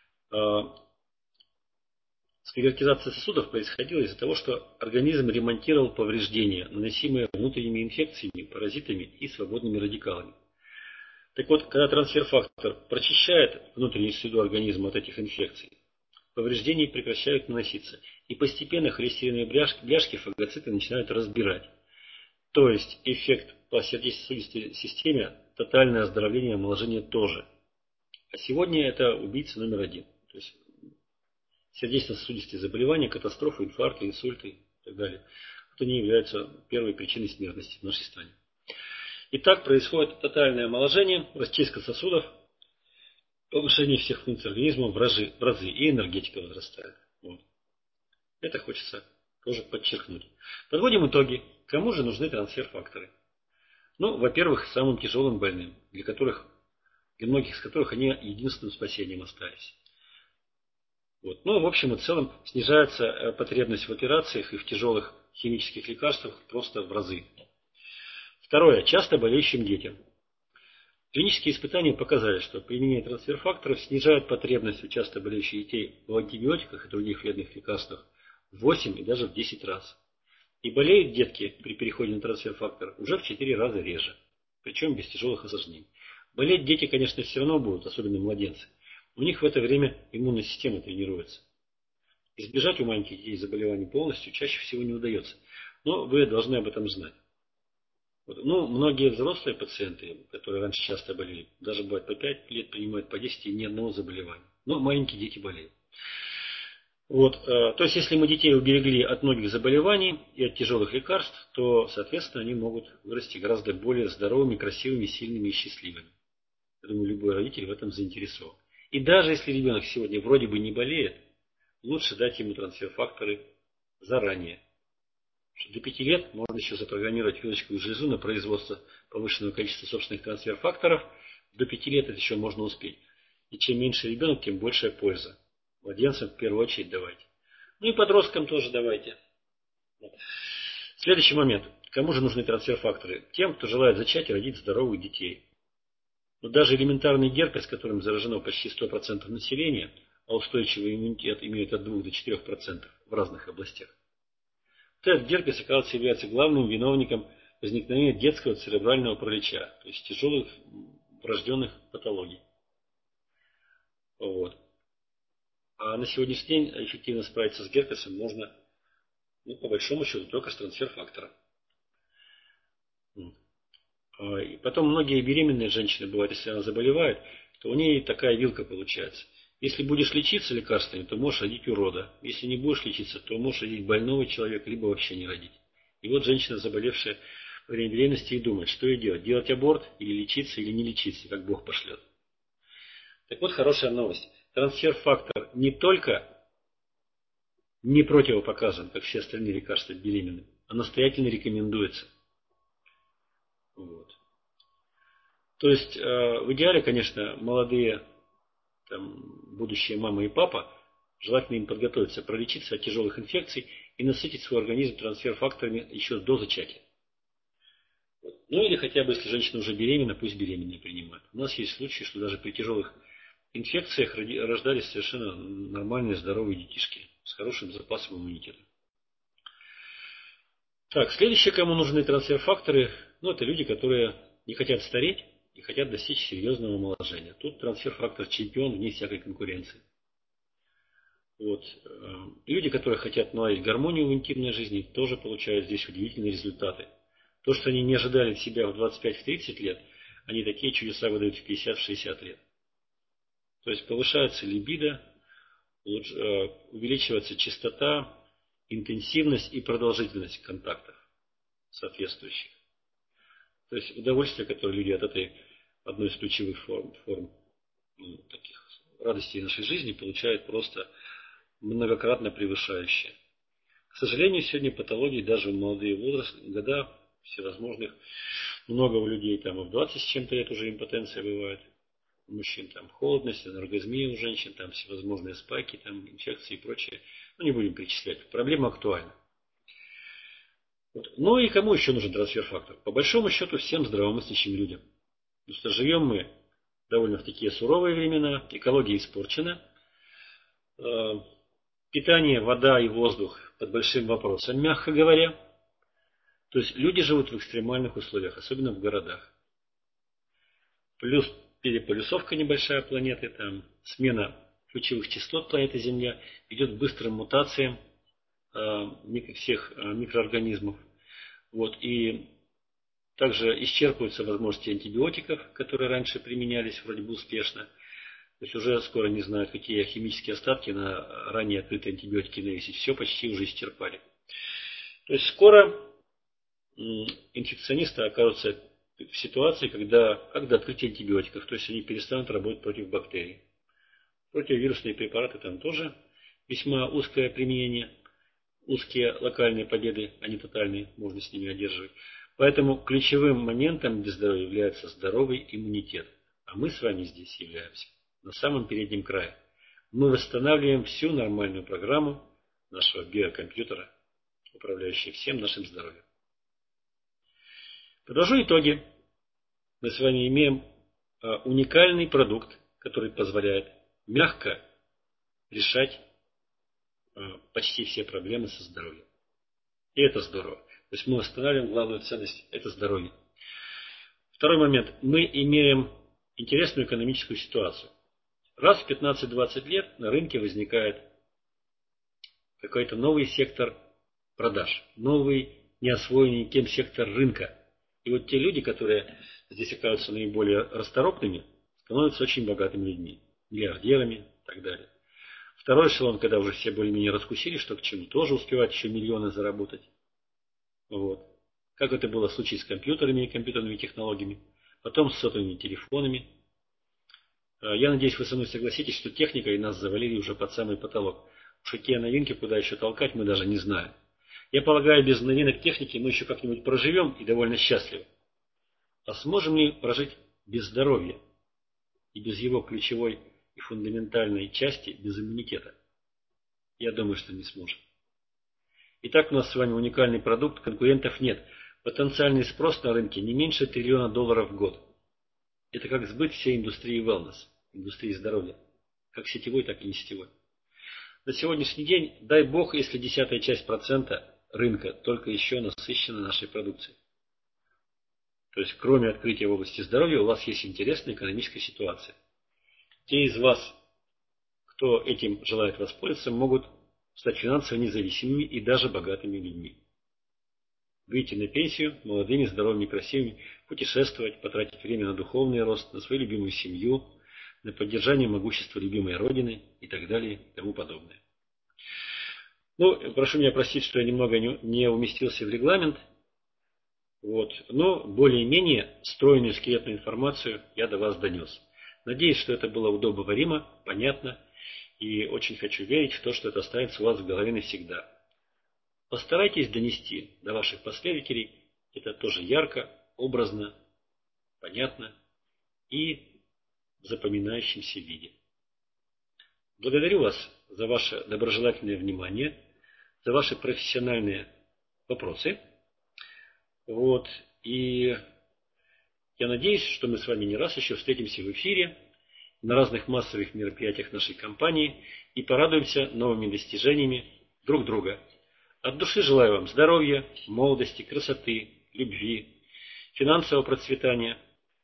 Склеротизация сосудов происходила из-за того, что организм ремонтировал повреждения, наносимые внутренними инфекциями, паразитами и свободными радикалами. Так вот, когда трансфер-фактор прочищает внутреннюю среду организма от этих инфекций, повреждения прекращают наноситься. И постепенно холестериновые бляшки, бляшки фагоциты начинают разбирать. То есть эффект по сердечно-сосудистой системе – тотальное оздоровление, омоложение тоже. А сегодня это убийца номер один. То есть сердечно-сосудистые заболевания, катастрофы, инфаркты, инсульты и так далее. Это не являются первой причиной смертности в нашей стране. Итак, происходит тотальное омоложение, расчистка сосудов, повышение всех функций организма в разы, в разы и энергетика возрастает. Вот. Это хочется тоже подчеркнуть. Подводим итоги. Кому же нужны трансфер-факторы? Ну, во-первых, самым тяжелым больным, для которых, для многих из которых они единственным спасением остались. Вот. Ну, в общем и целом, снижается потребность в операциях и в тяжелых химических лекарствах просто в разы. Второе. Часто болеющим детям. Клинические испытания показали, что применение трансфер-факторов снижает потребность у часто болеющих детей в антибиотиках и других вредных лекарствах в восемь и даже в десять раз. И болеют детки при переходе на трансфер-фактор уже в четыре раза реже, причем без тяжелых осложнений. Болеть дети, конечно, все равно будут, особенно младенцы. У них в это время иммунная система тренируется. Избежать у маленьких детей заболеваний полностью чаще всего не удается, но вы должны об этом знать. Вот. Ну, многие взрослые пациенты, которые раньше часто болели, даже бывает по пять лет принимают по десять и ни одного заболевания. Но маленькие дети болеют. Вот, э, то есть, если мы детей уберегли от многих заболеваний и от тяжелых лекарств, то, соответственно, они могут вырасти гораздо более здоровыми, красивыми, сильными и счастливыми. Я думаю, любой родитель в этом заинтересован. И даже если ребенок сегодня вроде бы не болеет, лучше дать ему трансфер-факторы заранее. До пяти лет можно еще запрограммировать вилочковую железу на производство повышенного количества собственных трансфер-факторов. До пяти лет это еще можно успеть. И чем меньше ребенок, тем большая польза. Младенцам в первую очередь давайте. Ну и подросткам тоже давайте. Следующий момент. Кому же нужны трансфер-факторы? Тем, кто желает зачать и родить здоровых детей. Но даже элементарный герпес, которым заражено почти сто процентов населения, а устойчивый иммунитет имеет от двух до четырёх процентов в разных областях. Этот герпес, оказывается, является главным виновником возникновения детского церебрального паралича, то есть тяжелых врожденных патологий. Вот. А на сегодняшний день эффективно справиться с герпесом можно, ну, по большому счету, только с трансфер-фактора. И потом многие беременные женщины, бывает, если она заболевает, то у нее такая вилка получается. Если будешь лечиться лекарствами, то можешь родить урода. Если не будешь лечиться, то можешь родить больного человека, либо вообще не родить. И вот женщина, заболевшая во время беременности, и думает, что ей делать. Делать аборт, или лечиться, или не лечиться, как Бог пошлет. Так вот, хорошая новость. Трансфер-фактор не только не противопоказан, как все остальные лекарства беременным, а настоятельно рекомендуется. Вот. То есть, в идеале, конечно, молодые там, будущие мама и папа, желательно им подготовиться, пролечиться от тяжелых инфекций и насытить свой организм трансфер-факторами еще до зачатия. Вот. Ну или хотя бы, если женщина уже беременна, пусть беременные принимают. У нас есть случаи, что даже при тяжелых инфекциях рождались совершенно нормальные, здоровые детишки с хорошим запасом иммунитета. Так, следующее, кому нужны трансфер-факторы, ну это люди, которые не хотят стареть и хотят достичь серьезного омоложения. Тут трансфер-фактор чемпион вне всякой конкуренции. Вот. Люди, которые хотят наладить гармонию в интимной жизни, тоже получают здесь удивительные результаты. То, что они не ожидали от себя в двадцать пять тридцать лет, они такие чудеса выдают в пятьдесят шестьдесят лет. То есть повышается либидо, увеличивается частота, интенсивность и продолжительность контактов соответствующих. То есть удовольствие, которое люди от этой одной из ключевых форм, форм ну, таких радостей нашей жизни получают, просто многократно превышающее. К сожалению, сегодня патологии даже в молодые возраст, года всевозможных, много у людей там и в двадцать с чем-то лет уже импотенция бывает. У мужчин там холодность, аноргазмия у женщин, там всевозможные спайки, там инфекции и прочее. Ну, не будем перечислять. Проблема актуальна. Вот. Ну и кому еще нужен трансфер-фактор? По большому счету всем здравомыслящим людям. Потому что живем мы довольно в такие суровые времена, экология испорчена, э, питание, вода и воздух под большим вопросом, мягко говоря. То есть люди живут в экстремальных условиях, особенно в городах. Плюс переполюсовка небольшая планеты, там смена ключевых частот планеты Земля идет к быстрым мутациям э, всех э, микроорганизмов. Вот, и также исчерпываются возможности антибиотиков, которые раньше применялись вроде бы успешно. То есть уже скоро не знают, какие химические остатки на ранее открытые антибиотики навесить. Все почти уже исчерпали. То есть скоро инфекционисты окажутся в ситуации, когда, когда открытие антибиотиков, то есть они перестанут работать против бактерий. Противовирусные препараты там тоже весьма узкое применение, узкие локальные победы, а не тотальные, можно с ними одерживать. Поэтому ключевым моментом для здоровья является здоровый иммунитет. А мы с вами здесь являемся на самом переднем крае. Мы восстанавливаем всю нормальную программу нашего биокомпьютера, управляющую всем нашим здоровьем. Подвожу итоги. Мы с вами имеем уникальный продукт, который позволяет мягко решать почти все проблемы со здоровьем. И это здорово. То есть мы восстанавливаем главную ценность – это здоровье. Второй момент. Мы имеем интересную экономическую ситуацию. Раз в пятнадцать-двадцать лет на рынке возникает какой-то новый сектор продаж, новый неосвоенный тем сектор рынка. И вот те люди, которые здесь оказываются наиболее расторопными, становятся очень богатыми людьми, миллиардерами и так далее. Второй эшелон, когда уже все более-менее раскусили, что к чему, тоже успевают еще миллионы заработать. Вот. Как это было в случае с компьютерами и компьютерными технологиями, потом с сотовыми телефонами. Я надеюсь, вы со мной согласитесь, что техникой нас завалили уже под самый потолок. Уж какие новинки, куда еще толкать, мы даже не знаем. Я полагаю, без новинок техники мы еще как-нибудь проживем и довольно счастливы. А сможем ли прожить без здоровья и без его ключевой и фундаментальной части, без иммунитета? Я думаю, что не сможем. Итак, у нас с вами уникальный продукт, конкурентов нет. Потенциальный спрос на рынке не меньше триллиона долларов в год. Это как сбыт всей индустрии wellness, индустрии здоровья, как сетевой, так и не сетевой. На сегодняшний день, дай бог, если десятая часть процента рынка только еще насыщена нашей продукцией. То есть, кроме открытия в области здоровья, у вас есть интересная экономическая ситуация. Те из вас, кто этим желает воспользоваться, могут стать финансово независимыми и даже богатыми людьми. Выйти на пенсию молодыми, здоровыми, красивыми, путешествовать, потратить время на духовный рост, на свою любимую семью, на поддержание могущества любимой родины и так далее и тому подобное. Ну, прошу меня простить, что я немного не уместился в регламент. Вот. Но более-менее стройную скелетную информацию я до вас донес. Надеюсь, что это было удобоваримо, понятно. И очень хочу верить в то, что это останется у вас в голове навсегда. Постарайтесь донести до ваших последователей это тоже ярко, образно, понятно и в запоминающемся виде. Благодарю вас за ваше доброжелательное внимание, за ваши профессиональные вопросы. Вот. И я надеюсь, что мы с вами не раз еще встретимся в эфире, на разных массовых мероприятиях нашей компании и порадуемся новыми достижениями друг друга. От души желаю вам здоровья, молодости, красоты, любви, финансового процветания.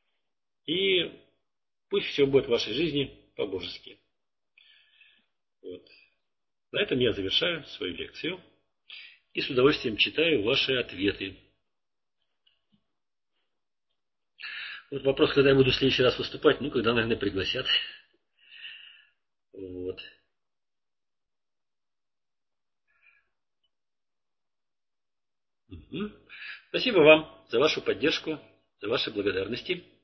И пусть все будет в вашей жизни по-божески. Вот. На этом я завершаю свою лекцию и с удовольствием читаю ваши ответы. Вот вопрос, когда я буду в следующий раз выступать, ну, когда, наверное, пригласят. Вот. Угу. Спасибо вам за вашу поддержку, за ваши благодарности.